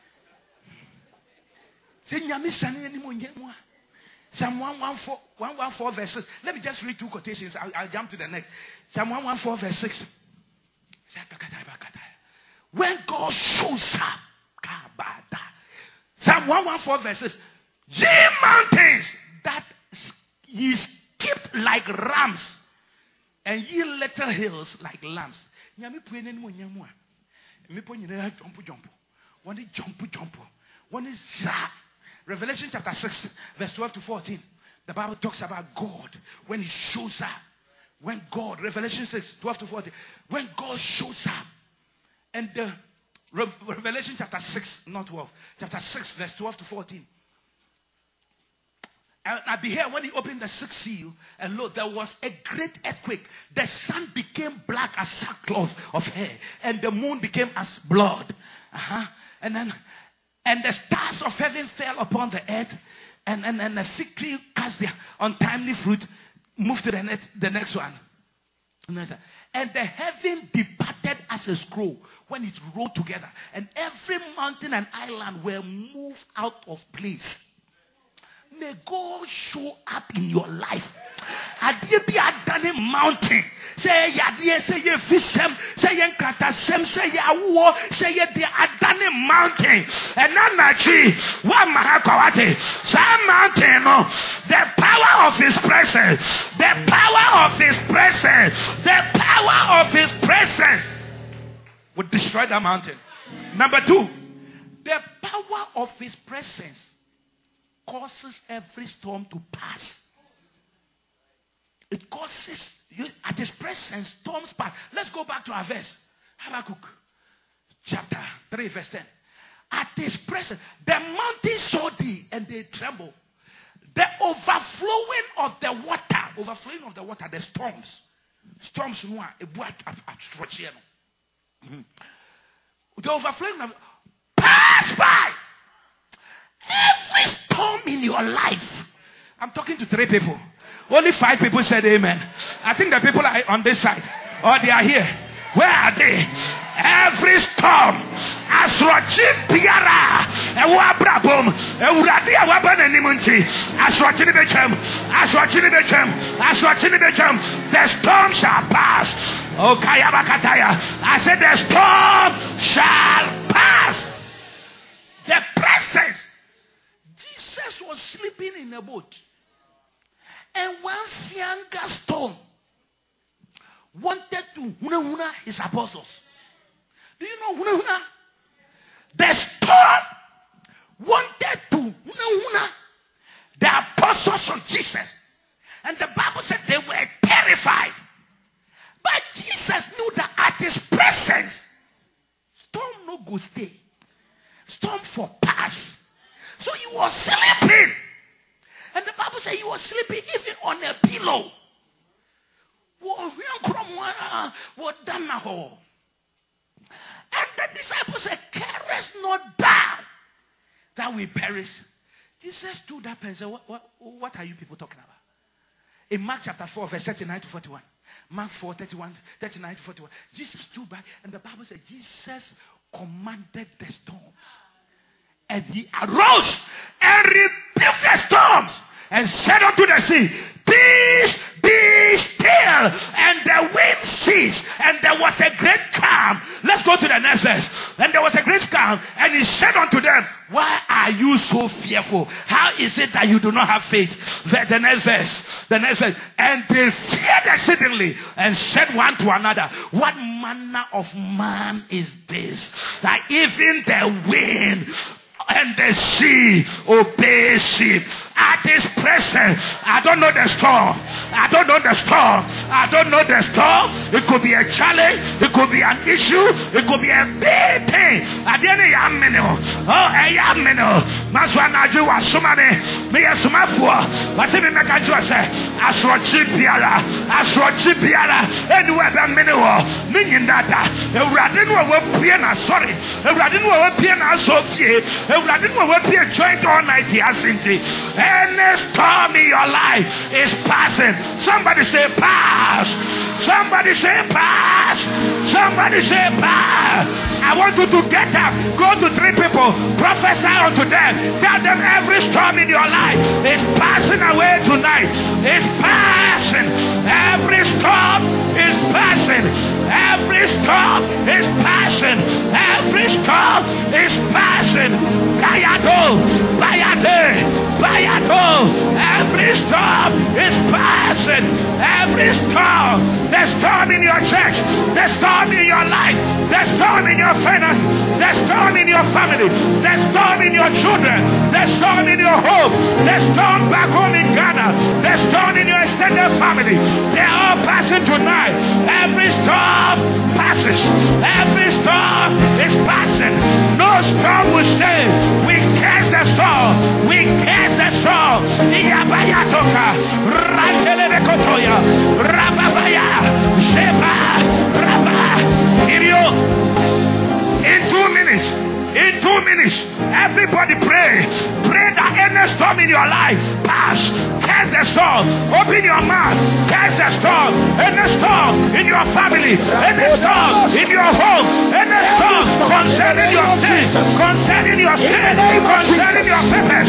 Say nyami sani any mo nyemwa. Psalm one fourteen verses. Let me just read two quotations. I'll, I'll jump to the next. Psalm one fourteen verse six. When God shows up, Psalm one fourteen verses. Ye mountains that ye skipped like rams, and ye little hills like lambs. Nyami pray nani mo nyamwa. Me po nyina jump jump. One is jump jump. One is ja. Revelation chapter six, verse twelve to fourteen. The Bible talks about God when He shows up. When God, Revelation six, twelve to fourteen. When God shows up. And the Re- Revelation chapter six, not twelve. Chapter six, verse twelve to fourteen. And I beheld when He opened the sixth seal, and lo, there was a great earthquake. The sun became black as sackcloth of hair, and the moon became as blood. Uh-huh. And then And the stars of heaven fell upon the earth, and, and, and the fig tree cast their untimely fruit. Move to the next, the next one. And the heaven departed as a scroll when it rolled together, and every mountain and island were moved out of place. May God show up in your life. Adie bi adane mountain. Say yadie, say ye fishem, say ye katasem, say ye awo, say ye di adane mountain. And nanachi, wa mahakawate. Some mountain, no, the power of His presence, the power of His presence, the power of His presence would destroy that mountain. Number two, the power of His presence causes every storm to pass. It causes, you, at His presence, storms pass. Let's go back to our verse. Habakkuk, chapter three, verse ten. At His presence, the mountains saw thee, and they tremble. The overflowing of the water, overflowing of the water, the storms. Storms, the overflowing of, pass by. Every your life. I'm talking to three people. Only five people said amen. I think the people are on this side. Or they are here. Where are they? Every storm, Asrochin Piara, Ewabrabum, Euradia Waban and Nimunti, Asrochin Bechem, Asrochin Bechem, Asrochin Bechem, the storm shall pass. Oh, Kayabakataya. I said, the storm shall pass. The presence. Jesus was sleeping in a boat. And one younger storm wanted to huna huna his apostles. Do you know huna huna? The storm wanted to huna huna the apostles of Jesus. And the Bible said they were terrified. But Jesus knew that at his presence, storm no go stay. Storm for pass. So he was sleeping. And the Bible said he was sleeping even on a pillow. And the disciples said, carest not thou that we perish. Jesus stood up and said, what, what, what are you people talking about? In Mark chapter four, verse thirty-nine to forty-one. Mark four, thirty-one, thirty-nine to forty-one. Jesus stood back and the Bible said, Jesus commanded the storms. And he arose and rebuked the storms and said unto the sea, peace, be still. And the wind ceased. And there was a great calm. Let's go to the next verse. And there was a great calm. And he said unto them, why are you so fearful? How is it that you do not have faith? The, the next verse. The next verse. And they feared exceedingly and said one to another, what manner of man is this, that even the wind and the sea obeys him? At his presence, I don't know the storm. I don't know the storm. I don't know the storm. It could be a challenge. It could be an issue. It could be a big thing. At the end of your minute, oh, a young minute, Maswanaju was somebody, me as my poor. But if you make a choice, as for Chipiala, as for Chipiala, anywhere than minute, meaning that the Radin will be a sorry, the Radin will be an associate, the Radin will be a joint all night, he has in any storm in your life is passing. Somebody say pass. Somebody say pass. Somebody say pass. I want you to get up. Go to three people. Prophesy unto them. Tell them every storm in your life is passing away tonight. It's passing. Every storm is passing. Every storm is passing. Every storm is passing. Bayado. Bayade. Bayade. Every storm is passing. Every storm. The storm in your church. The storm in your life. The storm in your finance. The storm in your family. The storm in your children. The storm in your home. The storm back home in Ghana. The storm in your extended family. They are all passing tonight. Every storm passes. Every storm is passing. No storm will stay. We curse the storm. We curse the storm. Iyabayatoka, Rantelebekotoya, Rababaya, Sheba, Rabba, Irio. In two minutes, in two minutes, everybody pray. Pray that any storm in your life pass. Curse the storm. Open your mouth. Curse the storm. Any storm in your family. Any storm in your home. Any storm concerning your sins. Concerning your sins. Concerning your purpose.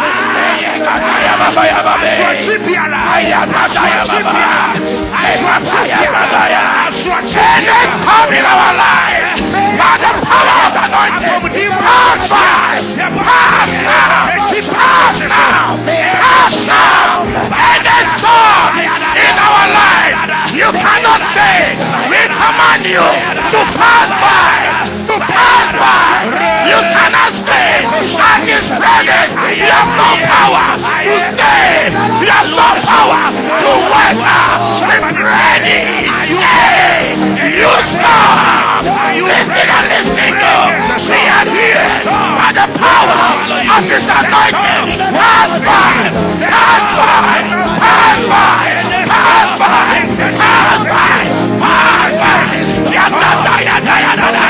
Any in our life. By the power of the anointing. Pass by. Pass now. Pass now. Pass now. Any storm in our life, you cannot stay. We command you to pass by. To pass by. You cannot stay. And His presence, you have no power to stay. You have no power to weather. Be ready. Hey, you stop. Listen and listening to. We are here by the power of His anointing. Pass by. Pass by. Pass by. Pass by. Pass by. Pass by. Yada yada yada yada.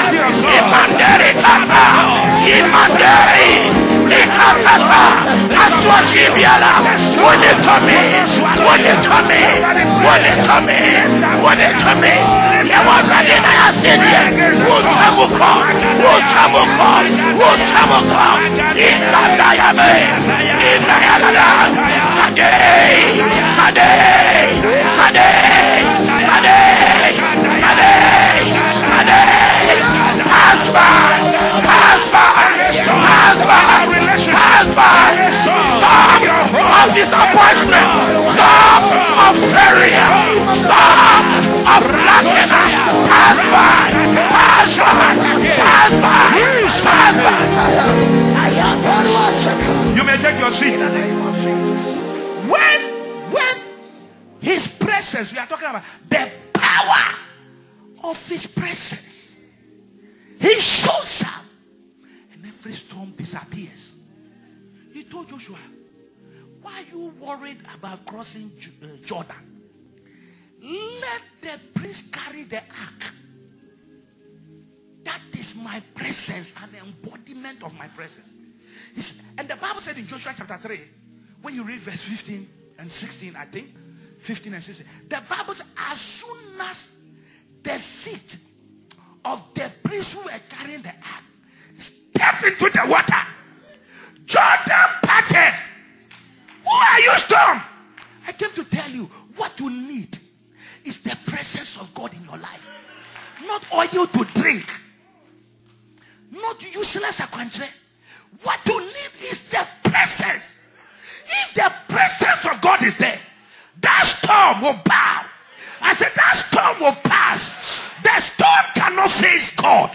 Imanderi kata. Imanderi. Ikata. Aswaji me? What is to me? There was a day I said, who travel come? Who travel come? Who travel come? In the Diame, in the Yalada, Sade, Sade, Sade, Sade, Sade, Sade, husband, husband, husband, husband, stop of disappointment, stop of failure, stop of lacking, husband, husband, husband, husband. You may take your seat. When, when his presence, we are talking about the power of his presence. He shows up and every storm disappears. He told Joshua, why are you worried about crossing uh, Jordan? Let the priest carry the ark. That is my presence, an embodiment of my presence. It's, and the Bible said in Joshua chapter three, when you read verse fifteen and sixteen, I think, fifteen and sixteen, the Bible says, as soon as the feet of the priests who were carrying the ark stepped into the water, Jordan parted. Who are you, storm? I came to tell you, what you need is the presence of God in your life. Not oil to drink. Not useless aquantry. What you need is the presence. If the presence of God is there, that storm will bow. I said that storm will pass. The storm cannot face God.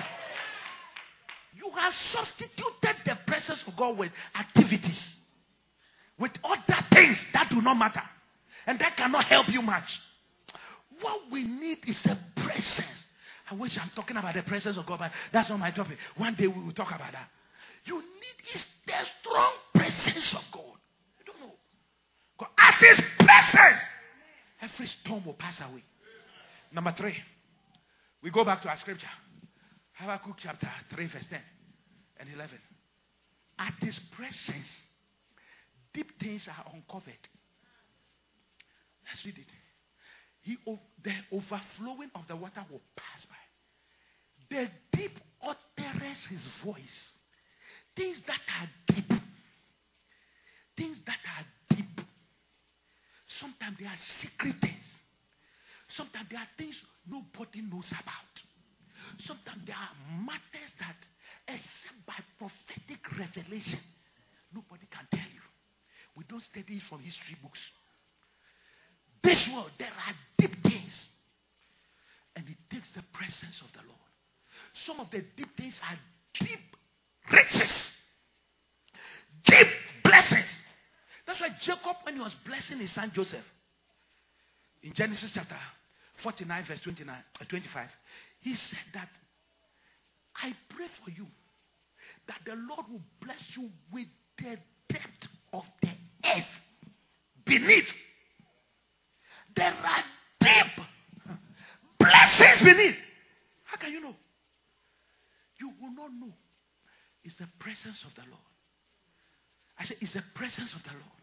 You have substituted the presence of God with activities, with other things that do not matter, and that cannot help you much. What we need is a presence. I wish I'm talking about the presence of God, but that's not my topic. One day we will talk about that. You need is the strong presence of God. I don't know. God, at his presence, every storm will pass away. Number three, we go back to our scripture. Habakkuk chapter three, verse ten and eleven. At his presence, deep things are uncovered. Let's read it. He, the overflowing of the water will pass by. The deep uttereth his voice. Things that are deep. Things that are deep. Sometimes they are secret things. Sometimes there are things nobody knows about. Sometimes there are matters that, except by prophetic revelation, nobody can tell you. We don't study it from history books. This world, there are deep things. And it takes the presence of the Lord. Some of the deep things are deep riches. Deep blessings. That's why Jacob, when he was blessing his son Joseph, in Genesis chapter forty-nine, verse twenty-nine, uh, twenty-five, he said that, I pray for you that the Lord will bless you with the depth of the earth beneath. There are deep blessings beneath. How can you know? You will not know. It's the presence of the Lord. I said, it's the presence of the Lord.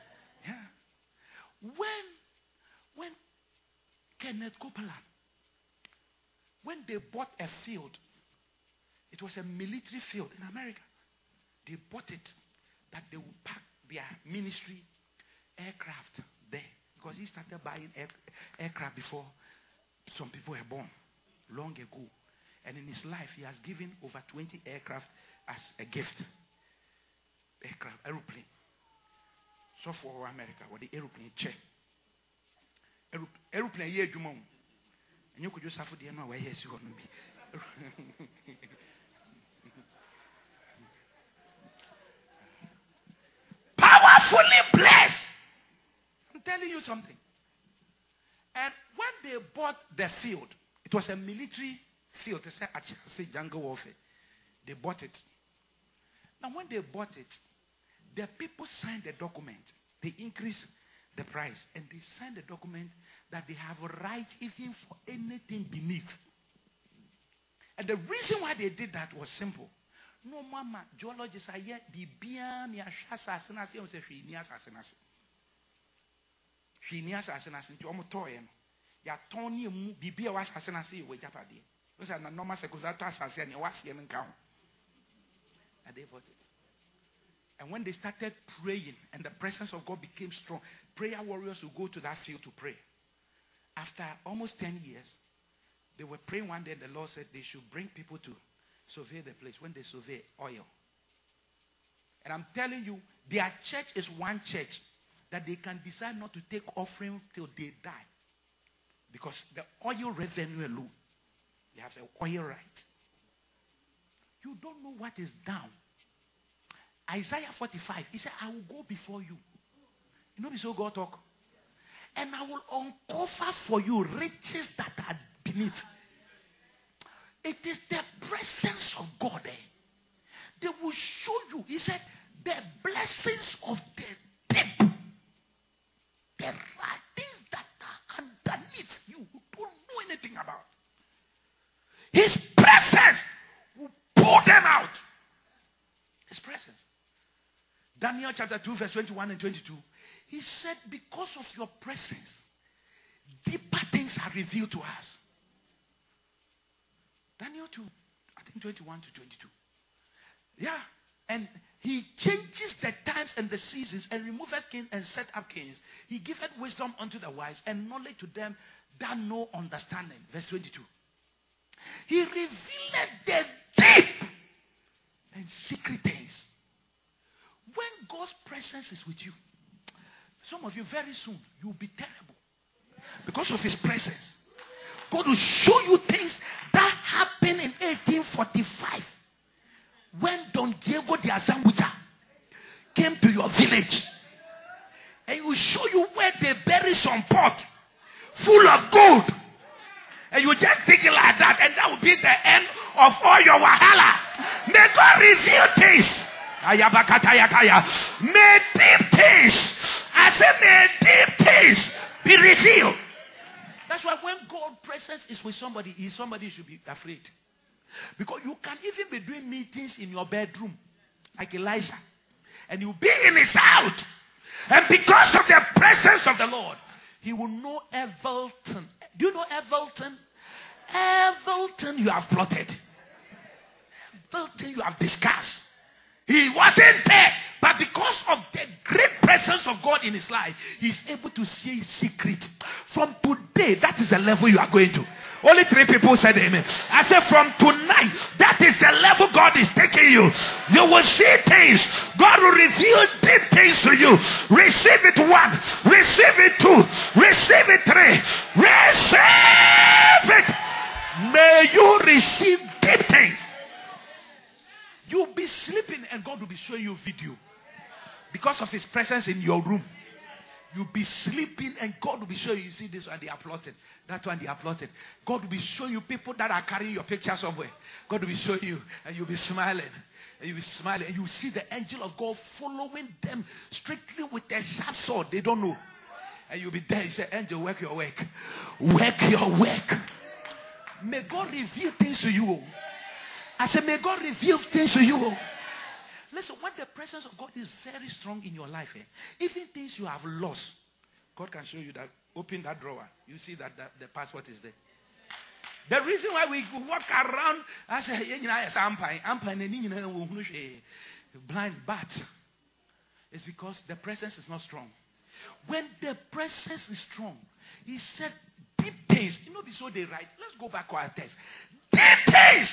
Yeah. When, when Kenneth Copeland, when they bought a field, it was a military field in America. They bought it that they would park their ministry aircraft there. Because he started buying air, aircraft before some people were born, long ago. And in his life, he has given over twenty aircraft as a gift. Aircraft, aeroplane. So for America, what the aeroplane check. Aeroplane, yeah, you mom. And you could just have to know where yes, you want to be. Powerfully blessed. I'm telling you something. And when they bought the field, it was a military field. They said, say jungle warfare. They bought it. Now, when they bought it, the people signed the document. They increased the price. And they signed the document that they have a right even for anything beneath. And the reason why they did that was simple. No, mama, geologists are yet the bian ya shasasinasi on the Phineas Asinasi. Phineas Asinasi to Omotoyan. Ya Tony mu bibi a was asena say we japade. Those are normal circumstances asase and was here and count. And they voted. And when they started praying and the presence of God became strong, prayer warriors would go to that field to pray. After almost ten years, they were praying one day, and the Lord said they should bring people to survey the place. When they survey oil. And I'm telling you, their church is one church that they can decide not to take offering till they die. Because the oil revenue alone, they have the oil right. You don't know what is down. Isaiah forty-five, he said, I will go before you. You know this old God talk? And I will uncover for you riches that are beneath. It is the presence of God there. They will show you, he said, the blessings of the deep. There are things that are underneath you who don't know anything about. His presence will pull them out. His presence. Daniel chapter two, verse twenty-one and twenty-two. He said, because of your presence, deeper things are revealed to us. Daniel two, I think twenty-one to twenty-two. Yeah. And he changes the times and the seasons and removeth kings and set up kings. He giveth wisdom unto the wise and knowledge to them that know understanding. Verse twenty-two. He revealed the deep and secret things. When God's presence is with you, some of you very soon, you'll be terrible. Because of his presence. God will show you things that happened in eighteen forty-five. When Don Diego de Azambuja came to your village. And he will show you where they bury some pot full of gold. And you just take it like that, and that will be the end of all your wahala. May God reveal things. May deep things, I said, may deep things be revealed. That's why when God's presence is with somebody, somebody should be afraid. Because you can even be doing meetings in your bedroom, like Elijah, and you'll be in his house. And because of the presence of the Lord, he will know Evelton. Do you know Evelton? Evelton you have plotted. Evelton you have discussed. He wasn't there. But because of the great presence of God in his life, he's able to see his secret. From today, that is the level you are going to. Only three people said amen. I said from tonight, that is the level God is taking you. You will see things. God will reveal deep things to you. Receive it one. Receive it two. Receive it three. Receive it. May you receive deep things. You'll be sleeping and God will be showing you video. Because of his presence in your room. You'll be sleeping and God will be showing you. You see this one, they are plotted. That one, they are plotted. God will be showing you people that are carrying your picture somewhere. God will be showing you and you'll be smiling. And you'll be smiling. And you'll see the angel of God following them strictly with a sharp sword. They don't know. And you'll be there. You say, angel, work your work. Work your work. May God reveal things to you. I said, may God reveal things to you. Listen, when the presence of God is very strong in your life, eh, even things you have lost, God can show you that. Open that drawer. You see that, that the passport is there. The reason why we walk around, I say, blind bat, is because the presence is not strong. When the presence is strong, he said, deep things. You know, this is what they write. Let's go back to our text. Deep things.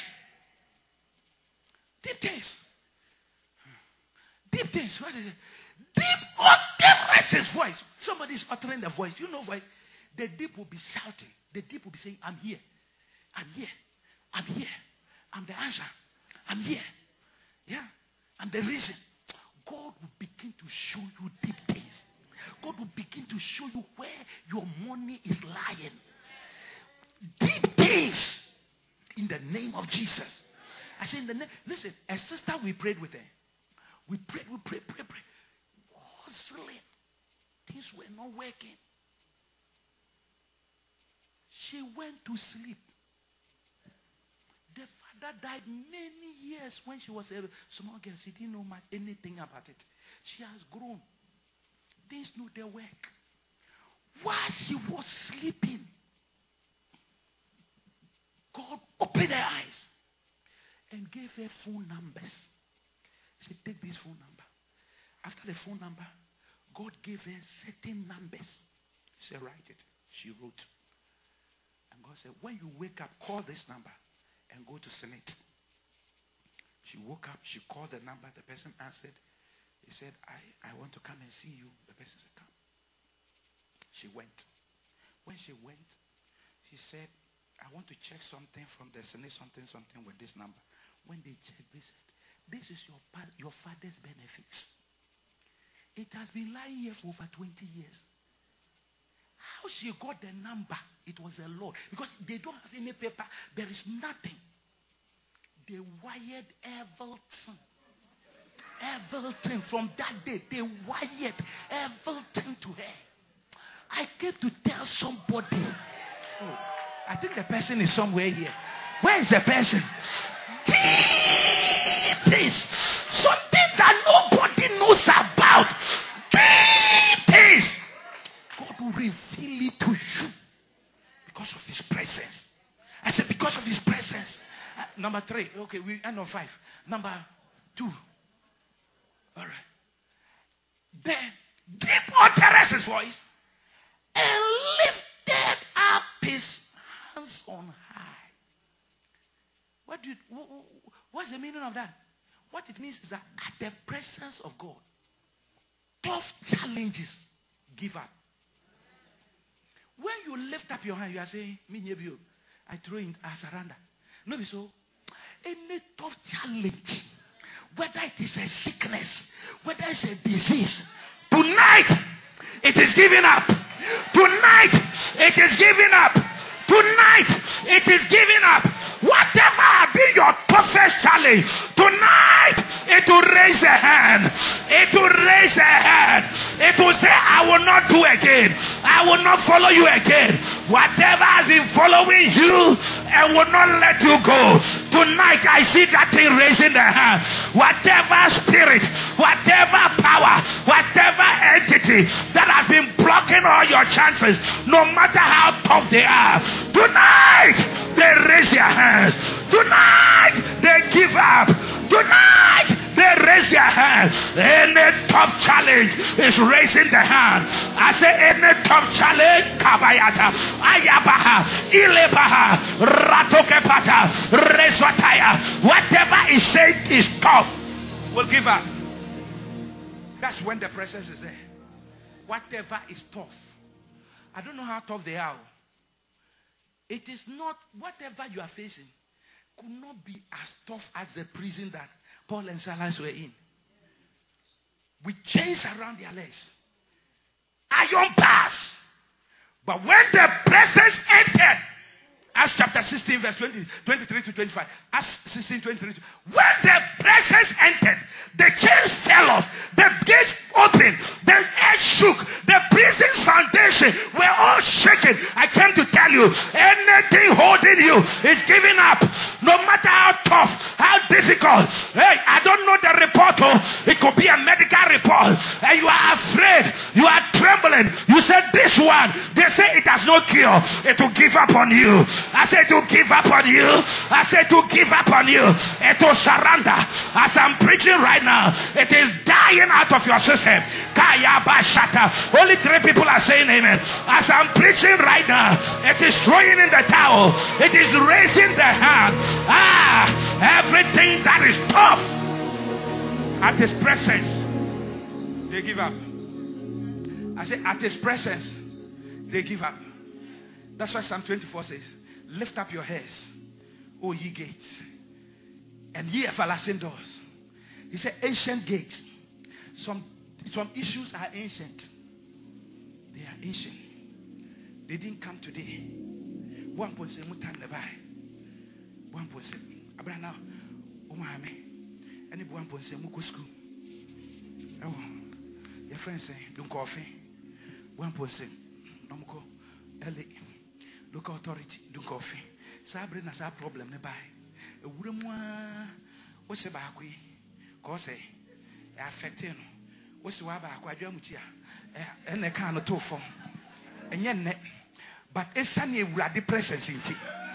Deep things. Deep things. What is it? Deep utterance his voice. Somebody is uttering the voice. You know voice. The deep will be shouting. The deep will be saying, I'm here. I'm here. I'm here. I'm the answer. I'm here. Yeah. I'm the reason. God will begin to show you deep things. God will begin to show you where your money is lying. Deep things. In the name of Jesus. I said, in the name, listen, a sister we prayed with her. We prayed, we prayed, prayed, prayed. Hustling. Things were not working. She went to sleep. The father died many years when she was a small girl. She didn't know much, anything about it. She has grown. Things know their work. While she was sleeping, God opened her eyes and gave her phone numbers. He said, take this phone number. After the phone number, God gave her certain numbers. He said, write it. She wrote. And God said, when you wake up, call this number and go to Senate. She woke up, she called the number, the person answered. He said, I, I want to come and see you. The person said, come. She went. When she went, she said, I want to check something from the Senate, something, something with this number. When they checked, they said, this is your, your father's benefits. It has been lying here for over twenty years. How she got the number? It was a law. Because they don't have any paper. There is nothing. They wired everything. Everything. From that day, they wired everything to her. I came to tell somebody. Oh, I think the person is somewhere here. Where is the person? This something that nobody knows about. This God will reveal it to you because of His presence. I said because of His presence. Uh, number three. Okay, we end on five. Number two. All right. Then deep uttered His voice and lifted up His hands on high. What do you, what's the meaning of that? What it means is that at the presence of God, tough challenges give up. When you lift up your hand, you are saying, "Me nebu, I throw in I surrender." No, so any tough challenge, whether it is a sickness, whether it's a disease, tonight it is giving up. Tonight it is giving up. Tonight it is giving up. Whatever has been your toughest challenge, tonight it will raise a hand. It will raise a hand. It will say, I will not do again. I will not follow you again. Whatever has been following you and will not let you go. Tonight I see that thing raising the hand. Whatever spirit, whatever power, whatever entity that has been blocking all your chances, no matter how tough they are, tonight they raise their hands. Tonight they give up. Tonight they raise their hands. Any tough challenge is raising the hand. I say any tough challenge, kabayata, ayabaha, ilebaha, ratokepata, reswataya, whatever is said is tough, will give up. That's when the presence is there. Whatever is tough. I don't know how tough they are. It is not, whatever you are facing could not be as tough as the prison that Paul and Silas were in. With chains around their legs. Iron bars. But when the presence entered, Acts chapter sixteen, verse twenty, twenty-three to twenty-five. Acts sixteen, twenty-three. When the presence entered, the chains fell off, the gates opened, the edge shook, the prison foundation were all shaken. I came to tell you, anything holding you is giving up. No matter how tough, how difficult. Hey, I don't know the report. Oh, it could be a medical report, and you are afraid, you are trembling. You said this one, they say it has no cure. It will give up on you. I said to give up on you. I said to give up on you. And to surrender. As I'm preaching right now, it is dying out of your system. Kaya bashata. Only three people are saying amen. As I'm preaching right now, it is throwing in the towel. It is raising the hand. Ah, everything that is tough at His presence, they give up. I say at His presence, they give up. That's what Psalm twenty-four says. Lift up your heads, O ye gates, and ye everlasting doors. He said ancient gates. Some, some issues are ancient. They are ancient. They didn't come today. One point say mutan nebai. One point say abrana umame. Any one point say muku school. Oh, your friend say don't coffee. One point say nomuko ele. Local authority do coffee. Sabre na sa problem ne bai. Ewure mu a wo se ba akwe. Ko se e affect no. Wo se wa ba akwa adwa mu ti a. E na kan no to fom. Enye nne. But esane ewurade presence nti.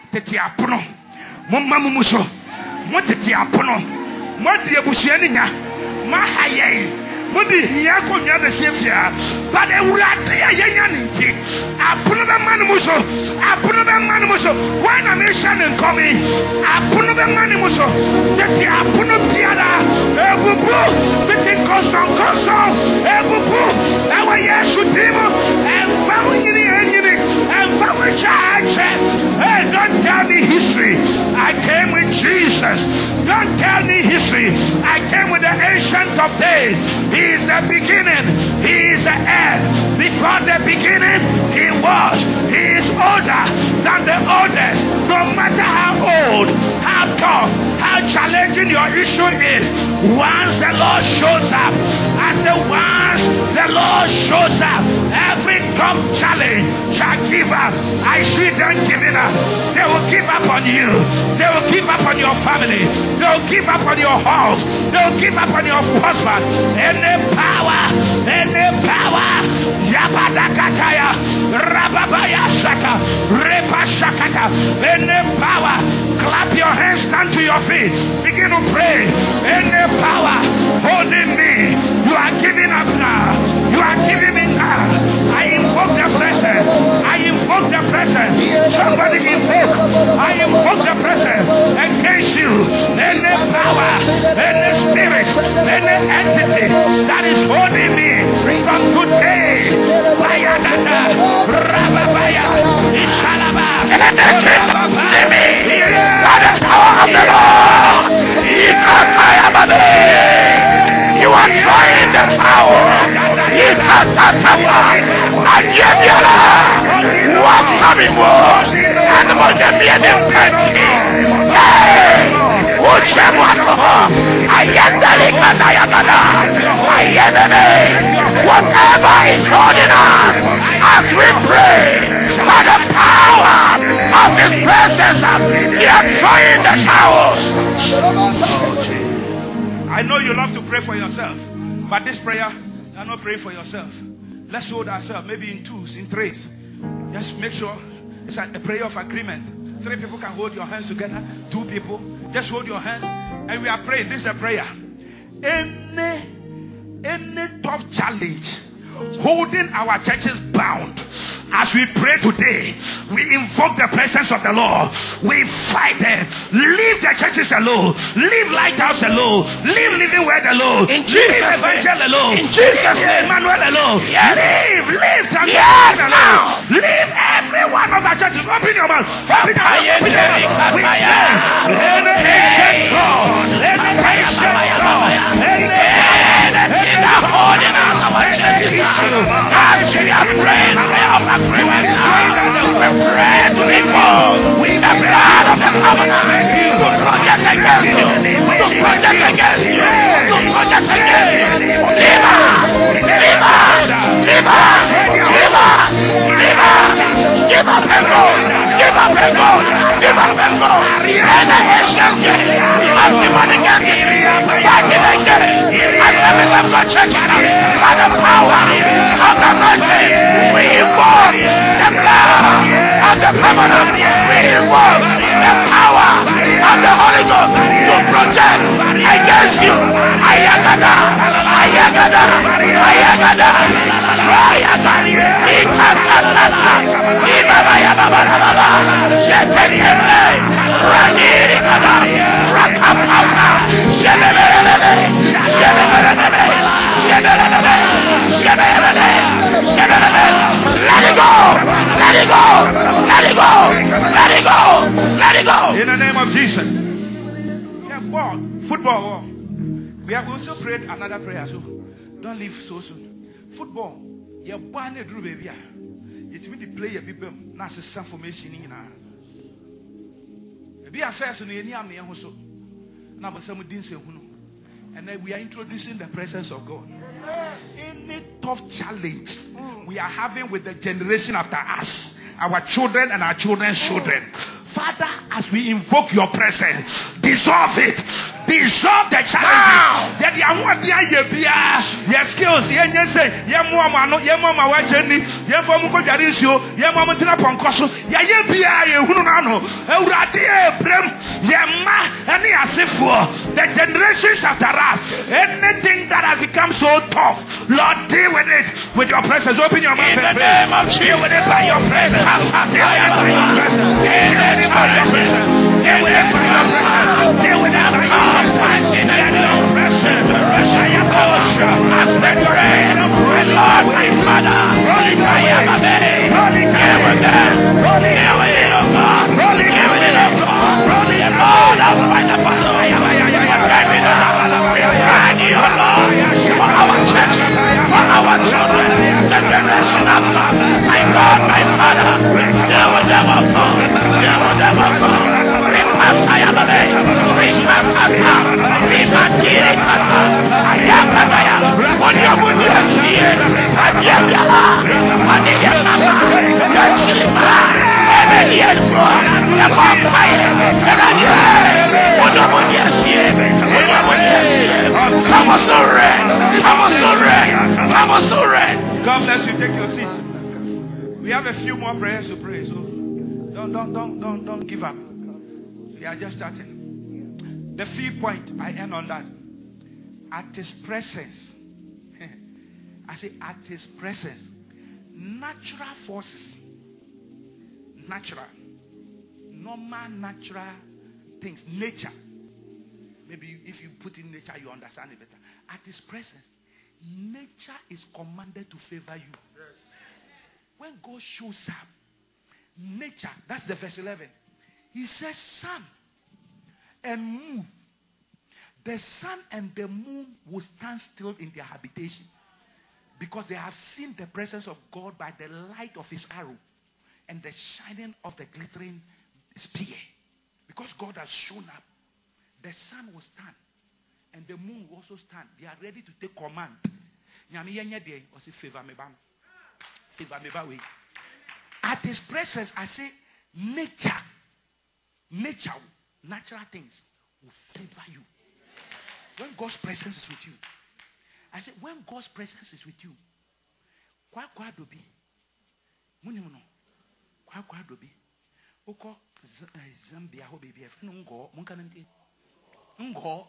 tete apono momma mumuso mo tete apono mo de busuani nya ma haye mo di hia ko nya be sefia ba de wurade ya yenya nti apono be man muso apono be man muso why na me shan coming apono be man muso tete apono biara ebubu tete koson koson ebubu ewa yesu dimo emfa nyini nyini emfa church. Hey, don't tell me history. I came with Jesus. Don't tell me history. I came with the ancient of days. He is the beginning. He is the end. Before the beginning, he was. He is older than the oldest. No matter how old, how tough, how challenging your issue is, once the Lord shows up, and the once the Lord shows up, every tough challenge shall give up. I see them giving up. They will give up on you. They will give up on your family. They will give up on your house. They will give up on your husband. Any power, any power, Yabadakataya, Rababaya Shaka, Repa Shakata, any power, clap your hands, stand to your feet, begin to pray. Any power holding me, you are giving up now. You are giving me now. I invoke the presence. I invoke the presence. Somebody invoke. I invoke the presence against you. Any power, any spirit, any entity that is holding me from today. Bayadada, Rababaya, Ishalaba, Rababaya, by the power of the Lord. You are trying the power. Whatever is holding us, as we pray, by the power of His presence, He is throwing the showers. I know you love to pray for yourself, but this prayer, you are not praying for yourself. Let's hold ourselves, maybe in twos, in threes. Just make sure it's a prayer of agreement. Three people can hold your hands together. Two people, just hold your hands, and we are praying. This is a prayer. Any, any tough challenge holding our churches bound, as we pray today, we invoke the presence of the Lord. We fight them. Leave the churches alone. Leave Lighthouse alone. Leave Living Word alone. In Jesus' leave Evangel alone. In Jesus' name, Emmanuel alone. Yes. Leave, leave some yes, alone. Leave every one of the churches. Open your mouth. Open your mouth. Open your mouth. We pray. Let the patient go. Let the patient go. Let the holding on our churches. As we are praying, we are praying now. We pray to involve with the blood of the covenant to project against you, to project against you, to project against you. Live us, live us, live us, live us, live us. Give up and go, give up and go, give up and go. And I have I'm demanding again, back in again. I never left my church by the power of the mercy. We invoke the blood of the covenant. We invoke the power of the Holy Ghost to protect against you. Ayagada, ayagada, ayagada, ayagada, ikakatata, ibabayababababa, shetekele, ranirikada, rakapauta, shebebebebe, shebebebebe, shebebebebe, shebebebebe, shebebebebe. Let it go, let it go, let it go, let it go, let it go. In the name of Jesus. Yeah, ball, football. We have also prayed another prayer, so don't leave so soon. Football, you're born a true baby. It's with the player people, not some formation in our. Be a first in any army also. Now, some didn't say who. And then we are introducing the presence of God. Any tough challenge we are having with the generation after us, our children and our children's children. Father, as we invoke your presence, dissolve it, Dissolve the challenges. That you want the idea. Your skills. You say, "Your mama, your mama, what journey? Your mama go jarisio. Your mama tina ponkoso. Ya ye bia ye hunu nano. Euradi ebrem. Your ma any asifo. The generations after us. Anything that has become so tough, Lord, deal with it with your presence. Open your mouth and pray. Deal with it by your presence. Deal with it by your presence. Deal with it by your presence. Deal with it by your presence. Deal with it by your presence. Let your presence. I am Osha. Let your hand of praise. Lord, my Father. I am a baby. Deal with it. Deal with it, oh God. Deal with it, oh God. Lord, I am by the Father. I am for our church, for our children, the generation of God, my God, my Father, deal with them, oh God, deal with them, oh God, Repataya Babe, Repataya, Repatiri Kata, Ayakataya, what you would do here, Ayakala, Ayakala, Yachima, Emelian Floor, the Vampire, the Radia, what you would do here, what you would do here. Come on, so red. Come on, so red. Come on, so red. God bless you. Take your seat. We have a few more prayers to pray, so don't, don't, don't, don't, don't give up. We are just starting. The fifth point, I end on that. At His presence, I say, at His presence, natural forces, natural, normal, natural things, nature. Maybe if you put in nature, you understand it better. At His presence, nature is commanded to favor you. Yes. When God shows up, nature, that's the verse eleven. He says, sun and moon. The sun and the moon will stand still in their habitation because they have seen the presence of God by the light of His arrow and the shining of the glittering spear. Because God has shown up. The sun will stand and the moon will also stand. They are ready to take command. At His presence, I say, nature, nature, natural things will favor you. When God's presence is with you, I say, when God's presence is with you, kwa kwa dobi, muni muno, kwa kwa dobi, oko Zambia ho baby, no ngo, munka nti. Ngo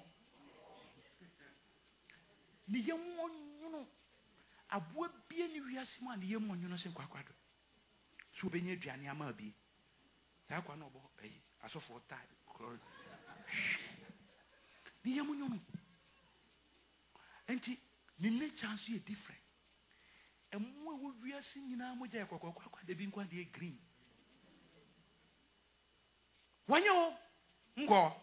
ni yemu onyono abua bie ni wiase ma ni yemu onyono se kwakwado so benye aduane ama bi ta kwa no bo eh asofo tai ni yemu onyono enti ni nature so e different emu wo wiase nyina mo je kwakwakwa de bi nkwa de green wanyo ngo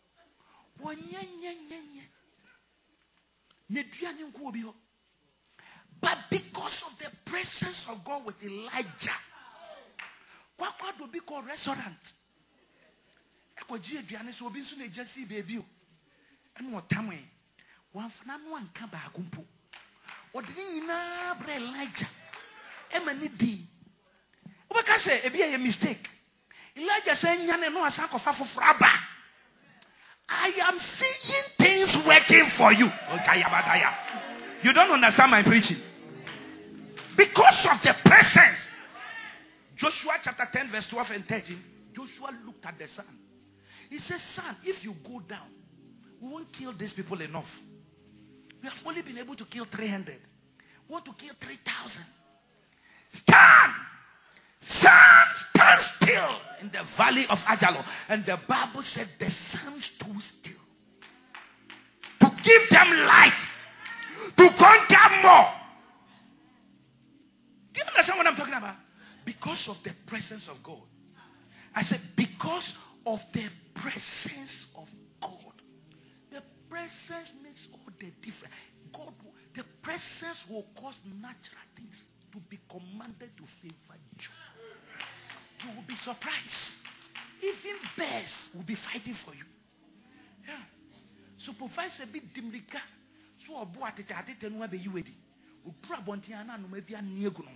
but because of the presence of God with Elijah, what would be called restaurant? Eko ji aduane so obi nso na ejasi baby and what time one fana no anka ba akumpo odini nyina bra Elijah e ma ni di obeka say e bi a mistake Elijah say nyane no asa kofa foforo aba. I am seeing things working for you. You don't understand my preaching. Because of the presence. Joshua chapter ten, verse twelve and thirteen. Joshua looked at the sun. He said, son, if you go down, we won't kill these people enough. We have only been able to kill three hundred. We want to kill three thousand. Stand! Sun stand still in the valley of Ajalon. And the Bible said the sun stood still. To give them light. To conquer more. Do you understand what I'm talking about? Because of the presence of God. I said because of the presence of God. The presence makes all the difference. God, the presence will cause natural things to be commanded to favor you. You will be surprised. Even bears will be fighting for you. Yeah. Supervise a bit dimrika. So a boy at the ten will be you ready. We grab on Tiana no maybe a near gun.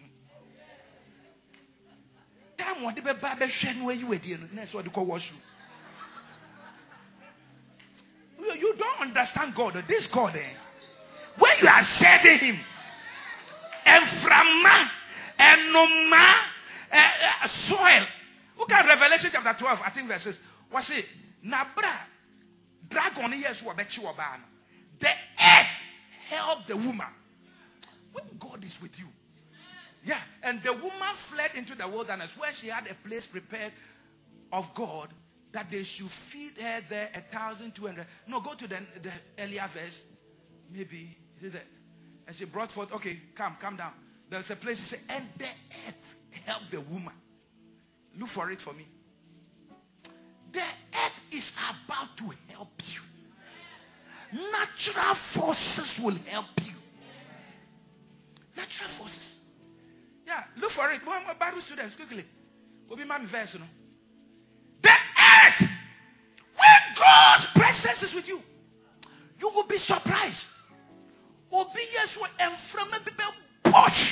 Time what the baby shen where you ready and that's what the call was you. You don't understand God. This God, eh, when you are serving Him, and from man, and no man, uh, soil. Look at Revelation chapter twelve, I think verses. What's it? Nabra, dragon, yes, what bet you about. The earth helped the woman. When God is with you. Yeah, and the woman fled into the wilderness where she had a place prepared of God that they should feed her there a thousand two hundred. No, go to the, the earlier verse. Maybe. Is it that? And she brought forth, okay, come, come down. There's a place, she said, and the earth helped the woman. Look for it for me. The earth is about to help you. Natural forces will help you. Natural forces. Yeah, look for it. One more Bible students, quickly. Will be my verse, you know. The earth, when God's presence is with you, you will be surprised. Obedience will from the people push.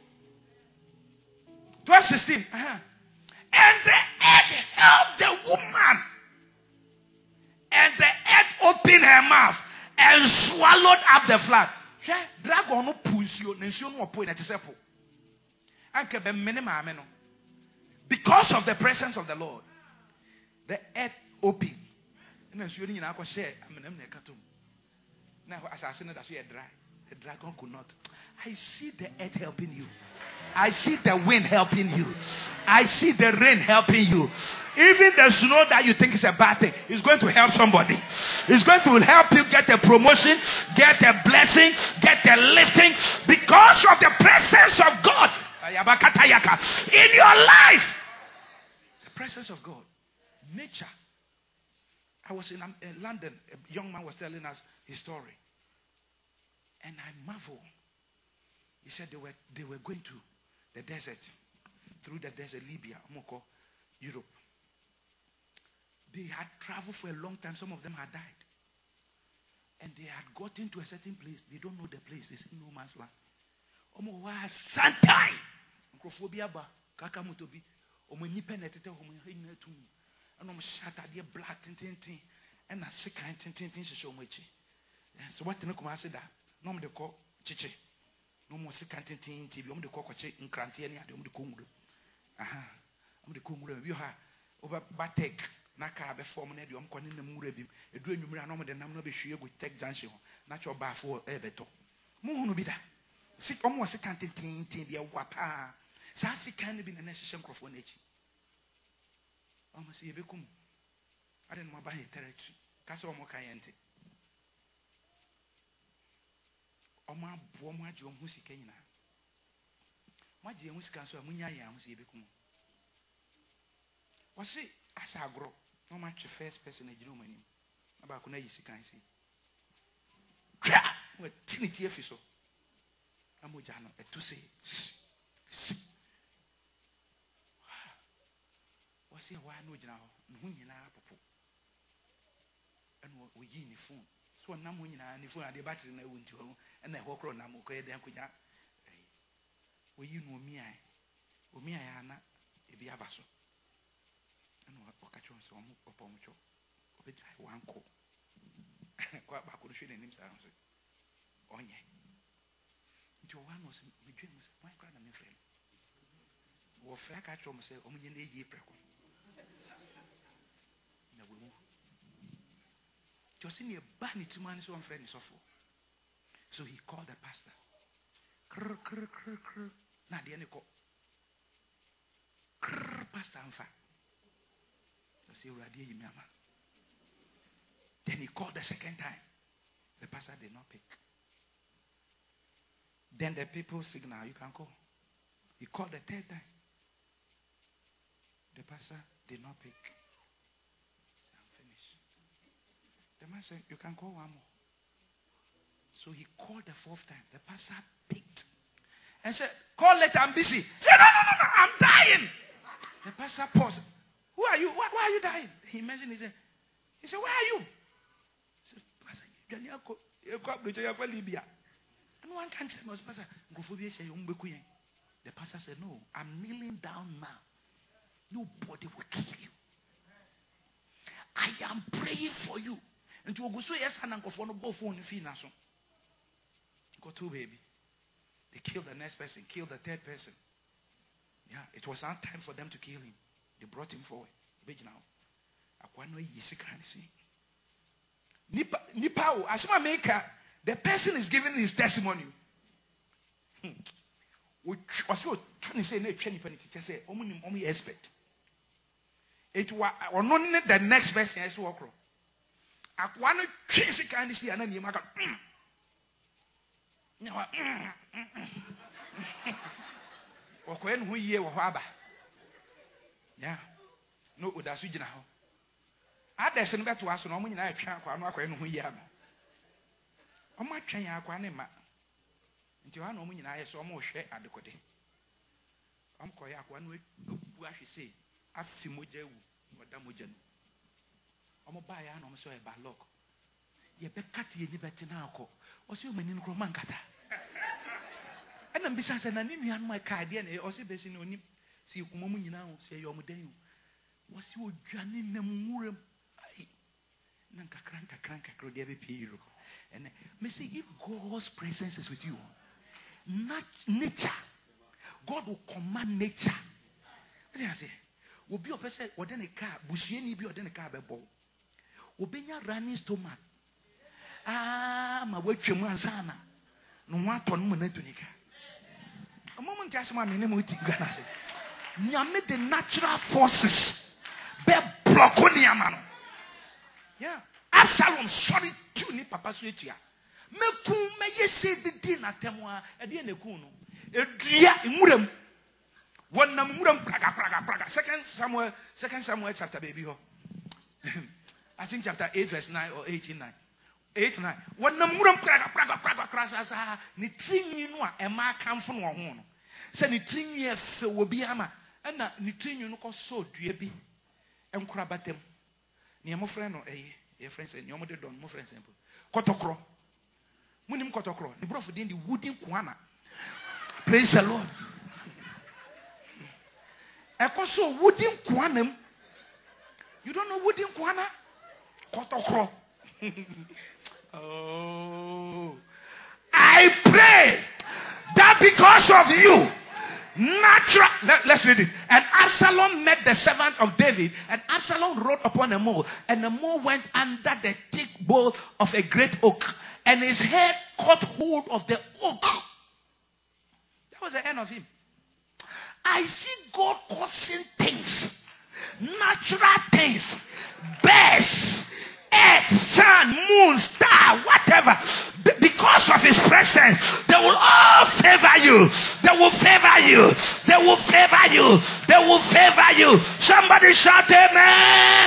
twelve sixteen. Uh-huh. And the earth helped the woman. And the earth opened her mouth and swallowed up the flood. Dragon no push you, nation no point at the sepul. Because of the presence of the Lord, the earth opened. Now, as I said, that's dry. The dragon could not. I see the earth helping you. I see the wind helping you. I see the rain helping you. Even the snow that you think is a bad thing is going to help somebody. It's going to help you get a promotion, get a blessing, get a lifting because of the presence of God in your life. The presence of God. Nature. I was in, um, in London. A young man was telling us his story. And I marveled. He said they were they were going to the desert, through the desert, Libya, Moko, Europe. They had traveled for a long time. Some of them had died. And they had gotten to a certain place. They don't know the place. They say no man's land. Omo wa santai. Microphobia ba kakamutobi. Omo nipa netete omo hina tum. And omo shata de black tin tin tin. And na sikan tin tin tin so omo echi. So what no kuma say that. No mo de ko chichi. No more second tin T V. I'm the cockatoo in Crantiani. I'm the Congo. Aha. I'm the Congo. You have over Batek. Naka before me. I'm calling the Murabim. A dream you may know the number of the with tech junction. Natural bar for Everton. Moon be that. Sit almost second tin T V. Wapa. Sassy can't be the necessary microphone. I must see a becum. I didn't want to buy a territory. Castle Mokayente. Oma buoma jom musika nyina. Maji musika so amunya ya musi ebekum. Wasi asagro. No match first person e jiro mani. Aba ko na yisika nsi. Twa, we tiniti efiso. Amoja no etuse. Wasi wa no jina ho, no nyina popo. Eno we yi ni phone. So na mo nyina ni phone ade battery na wunti ho. And the hokro na mo ko eden kunya we yi no mi ai o mi ai ana e bi abaso and o ka chon so mo popo mo cho o be dai wan ko kwa ba ko hwe nim sa so onye nti o wa no se me dwe mo se why kra na me frɛ wo frɛ ka chon mo se o mo nyene yi preko na we mu just ni e ba ni tumani so on frɛ ni sofo. So he called the pastor. Krr, krr, krr, krr. Na de ne ko. Krr, pastor amfa. So say urade yi mi ama. Then he called the second time. The pastor did not pick. Then the people signal, you can call. He called the third time. The pastor did not pick. So I'm finished. The man said, you can call one more. So he called the fourth time. The pastor picked and said, call later, I'm busy. He said, no, no, no, no, I'm dying. The pastor paused. Who are you? Why, why are you dying? He mentioned his name. He said, where are you? He said, Pastor, you're Libya. And one can't tell me, Pastor, the pastor said, no, I'm kneeling down now. Nobody will kill you. I am praying for you. And to go so yes, and uncle for no both phone fee naso. Go to baby. They killed the next person, killed the third person. Yeah, it was our time for them to kill him. They brought him forward. Big now. Akwano yisi kanisi. Nipa nipa asuma maker. The person is giving his testimony. Hmm. We also trying to say no training for teacher say omu omu expect. It was not the next person as work. Akwano yisi kanisi ana ni maka. Nyawa. Okwen hu ye wo aba. Yeah. No udasu gina ho. Adese no beto aso no omo nyina atwa akwa no akwa no hu ye aba. Omo atwan ya akwa ne ma. Nti ha no omo nyina aye so omo hwe adekode. Omo koya akwa no bu ahwese afi moja ewu oda moja no. Omo ba ya no omo so e ba lock. Ye be kat ye ni beti na akọ. O se o mani no kro man kata. And I'm besides an enemy on my card, and also basing on him. See, you come on now, say you're modern. What's your journey? Namurum? Nanka cranka cranka crowd every period. And may say, if God's presence is with you, not nature, God will command nature. What do I say? Will be a person or then a car, Bushieni be or then a car ball. Will be your running stomach. Ah, my word, Chumansana. No one ton monetunica. A moment as my name with Ghana. Nyame the natural forces. Be block on Yaman. Yeah. Absalom, sorry, to ni papa sweetia. Meku me ye say the dinner temwa, a dinner kuno. A dear murem. One namuram praga praga praga. Second Samuel, second Samuel chapter baby ho. I think chapter eight, verse nine or eighteen nine. Eight nine. When the muram praga praga praga praga ni trinyi no a ema kamfo no ho no. Se ni trinyi efe wo bi ama. Na ni trinyi no ko so dua bi. Enkura batem. Ni mo friend no eh your friend say ni mo de don mo friend simple. Kotokro. Munim kotokro. Ni brof dey the wooden kuana. Praise the Lord. E ko so wooden kuana. You don't know wooden kuana? Kotokro. Oh, I pray that because of you, natural. Let, let's read it. And Absalom met the servant of David, and Absalom rode upon a mole, and the mole went under the thick bole of a great oak, and his head caught hold of the oak. That was the end of him. I see God causing things, natural things, birds. Earth, sun, moon, star, whatever. B- because of his presence, they will all favor you. They will favor you. They will favor you. They will favor you. Somebody shout amen.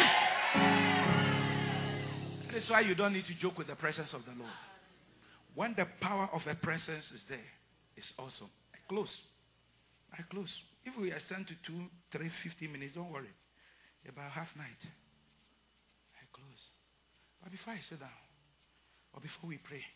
That is why you don't need to joke with the presence of the Lord. When the power of the presence is there, it's awesome. I close. I close. If we extend to two, three, fifty minutes, don't worry. About half night. I close. But before I sit down, or before we pray,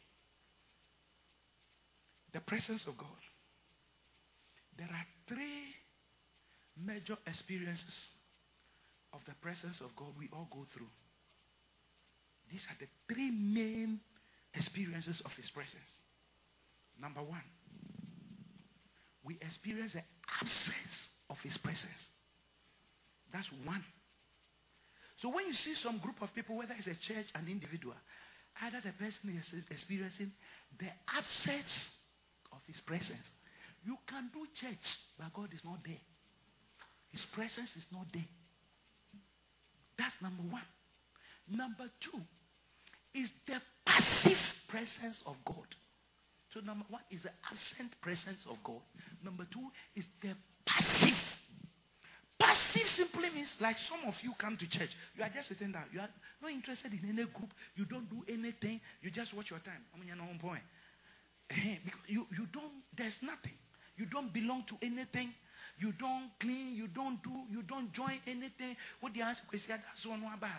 the presence of God. There are three major experiences of the presence of God we all go through. These are the three main experiences of His presence. Number one, we experience the absence of His presence. That's one. So when you see some group of people, whether it's a church, an individual, either the person is experiencing the absence of His presence. You can do church, but God is not there. His presence is not there. That's number one. Number two is the passive presence of God. So number one is the absent presence of God. Number two is the passive. Passive simply means like some of you come to church. You are just sitting down. You are not interested in any group. You don't do anything. You just watch your time. I mean, you're not on point. Because you, you don't, there's nothing. You don't belong to anything. You don't clean. You don't do, you don't join anything. What the answer is, that's all.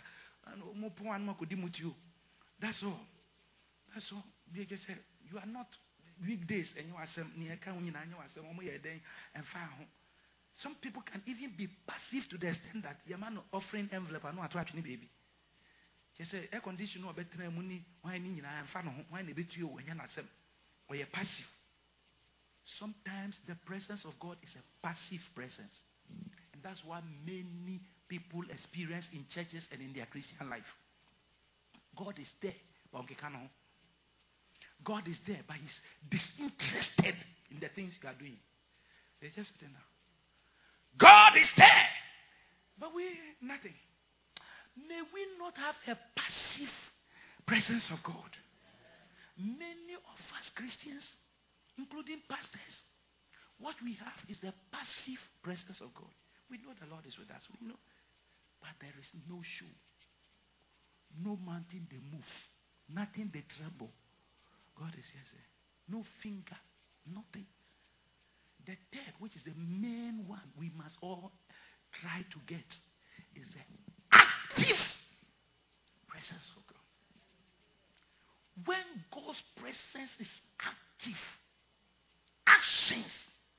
That's all. That's all. They just say, you are not weekdays and you are some near and fire. Some people can even be passive to the extent that your man offering envelope are not attracting baby. He said, air conditioner or better money, why need I am fan of why they beat you when you're not some or you're passive. Sometimes the presence of God is a passive presence. And that's what many people experience in churches and in their Christian life. God is there, but God is there, but He's disinterested in the things you are doing. They just sitting there. God is there, but we nothing. May we not have a passive presence of God. Many of us Christians, including pastors, what we have is the passive presence of God. We know the Lord is with us. We know. But there is no show. No mountain they move. Nothing they tremble. God is here. Say, no finger. Nothing. The third, which is the main one we must all try to get, is the active presence of God. When God's presence is active, actions,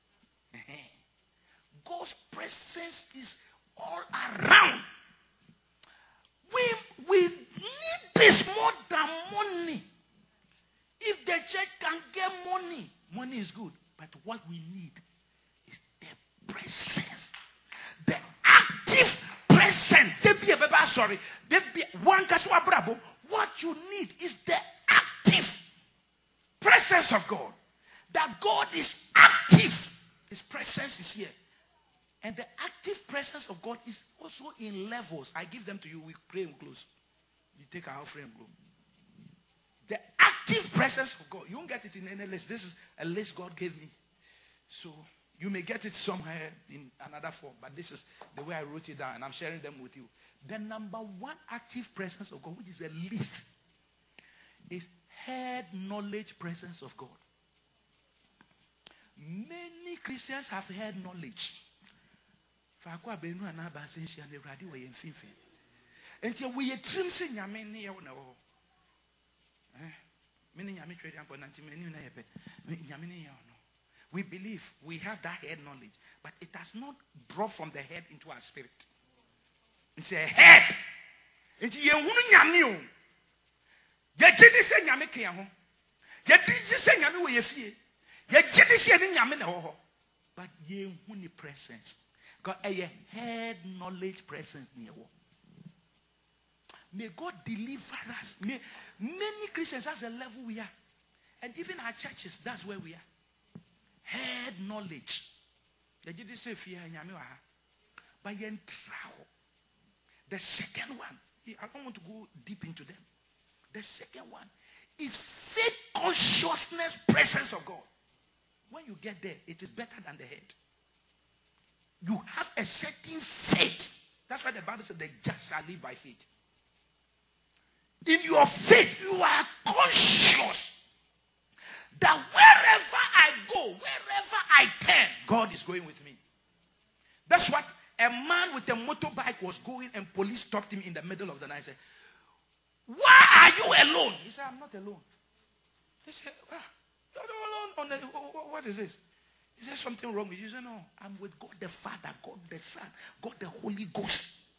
God's presence is all around. We, we need this more than money. If the church can get money, money is good. But what we need is the presence. The active presence. Sorry. One bravo. What you need is the active presence of God. That God is active. His presence is here. And the active presence of God is also in levels. I give them to you. We pray and close. You take our offering and go. The active presence of God. You won't get it in any list. This is a list God gave me. So you may get it somewhere in another form. But this is the way I wrote it down. And I'm sharing them with you. The number one active presence of God, which is a list, is head knowledge presence of God. Many Christians have heard knowledge. Fakwa benu anaba sensi ande radi we yemfifi. Enti we yetrim se nyame ne ye wo na wo. Eh? Me ne nyame twede ampo nanti me ni na yepe. Nyame ne ye no. We believe we have that head knowledge, but it has not brought from the head into our spirit. It's a head. Enti ye hunu nyame o. Ye gidi se nyame ke ho. Ye gidi se nyame wo ye fie. Ye gidi se ni nyame na ho. But ye hunu presence. God, a head knowledge presence near. May God deliver us. May, many Christians, that's the level we are. And even our churches, that's where we are. Head knowledge. But the second one, I don't want to go deep into them. The second one is faith consciousness presence of God. When you get there, it is better than the head. You have a certain faith. That's why the Bible said the just shall live by faith. In your faith, you are conscious that wherever I go, wherever I turn, God is going with me. That's what a man with a motorbike was going, and police stopped him in the middle of the night and said, "Why are you alone?" He said, "I'm not alone." They said, ah, "You're not alone on the, what is this?" Is there something wrong with you? He said, "No, I'm with God the Father, God the Son, God the Holy Ghost."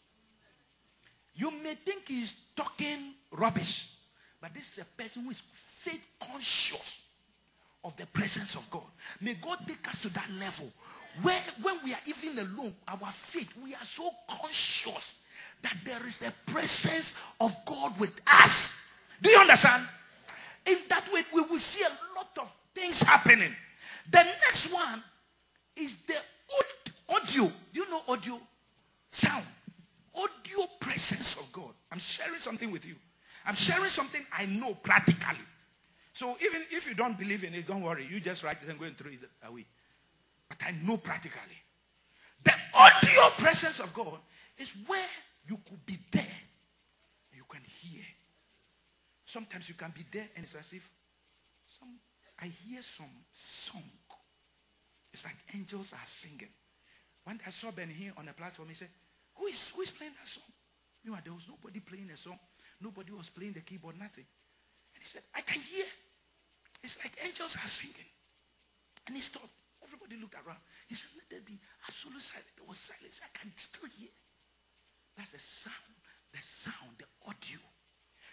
You may think he's talking rubbish, but this is a person who is faith conscious of the presence of God. May God take us to that level where when we are even alone, our faith, we are so conscious that there is a presence of God with us. Do you understand? In that way, we will see a lot of things happening. The next one is the audio. Do you know audio? Sound. Audio presence of God. I'm sharing something with you. I'm sharing something I know practically. So even if you don't believe in it, don't worry. You just write it and go and throw it away. But I know practically. The audio presence of God is where you could be there. You can hear. Sometimes you can be there and it's as if some I hear some song. It's like angels are singing. When I saw Ben here on the platform, he said, Who is who is playing that song? You know, there was nobody playing a song. Nobody was playing the keyboard, nothing. And he said, I can hear. It's like angels are singing. And he stopped. Everybody looked around. He said, let there be absolute silence. There was silence. I can still hear. That's the sound. The sound, the audio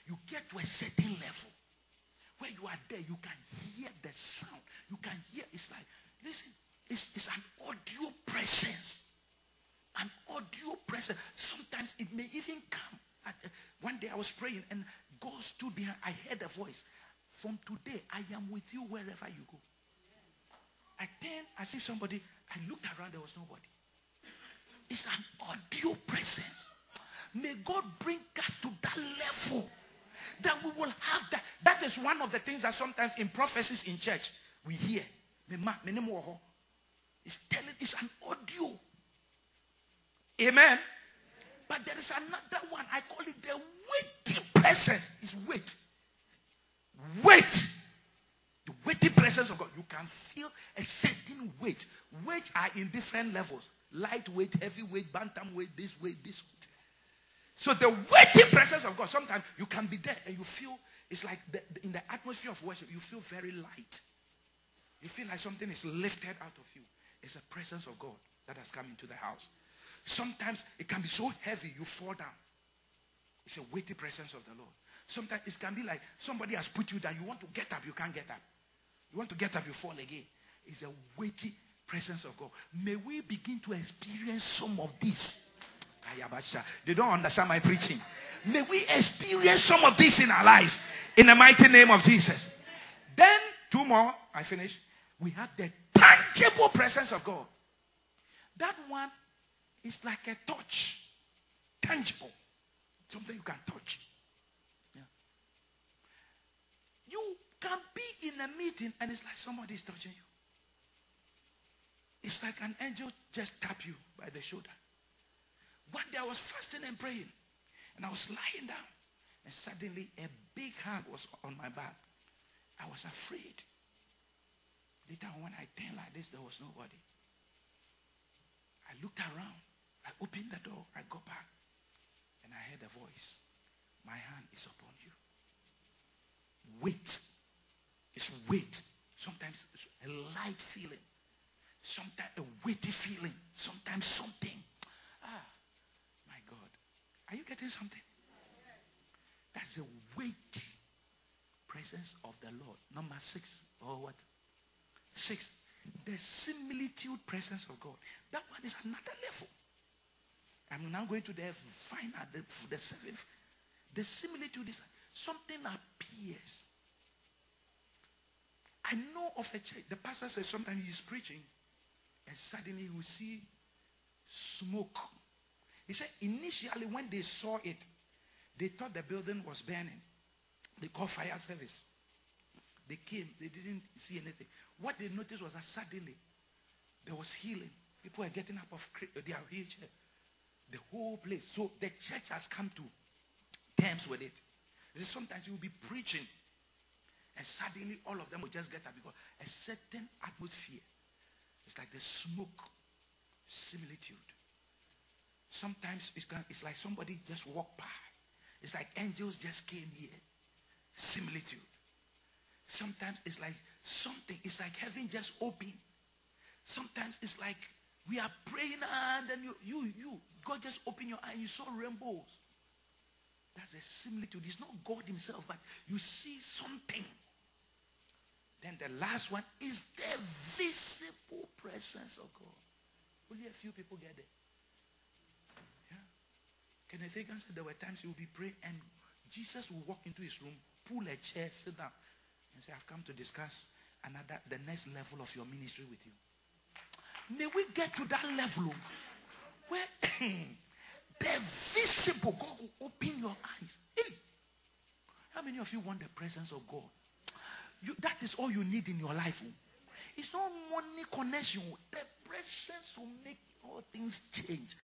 You get to a certain level where you are there, you can hear the sound. You can hear, it's like, listen, it's, it's an audio presence. An audio presence. Sometimes it may even come. At, uh, one day I was praying and God stood behind. I heard a voice. From today, I am with you wherever you go. I turned, I see somebody. I looked around, there was nobody. It's an audio presence. May God bring us to that level that we will have that. That is one of the things that sometimes in prophecies in church we hear. It's telling, it's an audio. Amen. But there is another one. I call it the weighty presence. It's weight. Weight. The weighty presence of God. You can feel a certain weight. Weight are in different levels. Lightweight, heavyweight, bantam weight, this weight, this weight. So the weighty presence of God, sometimes you can be there and you feel, it's like the, the, in the atmosphere of worship, you feel very light. You feel like something is lifted out of you. It's the presence of God that has come into the house. Sometimes it can be so heavy, you fall down. It's a weighty presence of the Lord. Sometimes it can be like somebody has put you down. You want to get up, you can't get up. You want to get up, you fall again. It's a weighty presence of God. May we begin to experience some of this. They don't understand my preaching. May we experience some of this in our lives. In the mighty name of Jesus. Then, two more, I finish. We have the tangible presence of God. That one is like a touch. Tangible. Something you can touch. Yeah. You can be in a meeting and it's like somebody is touching you. It's like an angel just tapped you by the shoulder. One day I was fasting and praying. And I was lying down. And suddenly a big hand was on my back. I was afraid. Later when I turned like this, there was nobody. I looked around. I opened the door. I got back. And I heard a voice. My hand is upon you. Weight. It's weight. Sometimes it's a light feeling. Sometimes a weighty feeling. Sometimes something. Ah, my God. Are you getting something? That's the weighty presence of the Lord. Number six. Or what? Six. The similitude presence of God. That one is another level. I'm now going to the final, the, the seventh. The similitude is something appears. I know of a church. The pastor says sometimes he's preaching and suddenly you see smoke. He said initially when they saw it, they thought the building was burning. They called fire service. They came, they didn't see anything. What they noticed was that suddenly there was healing. People were getting up off their wheelchair. The whole place. So the church has come to terms with it. Sometimes you will be preaching and suddenly all of them will just get up because a certain atmosphere. It's like the smoke similitude. Sometimes it's, it's like somebody just walked by. It's like angels just came here. Similitude. Sometimes it's like something. It's like heaven just opened. Sometimes it's like we are praying and then you, you, you, God just opened your eye and you saw rainbows. That's a similitude. It's not God himself, but you see something. Then the last one is the visible presence of God. Only a few people get it. Yeah. Kenneth Hagin said there were times he would be praying and Jesus will walk into his room, pull a chair, sit down, and say, I've come to discuss another, the next level of your ministry with you. May we get to that level where the visible God will open your eyes. Hey, how many of you want the presence of God? You, that is all you need in your life. It's not money connection. The presence will make all things change.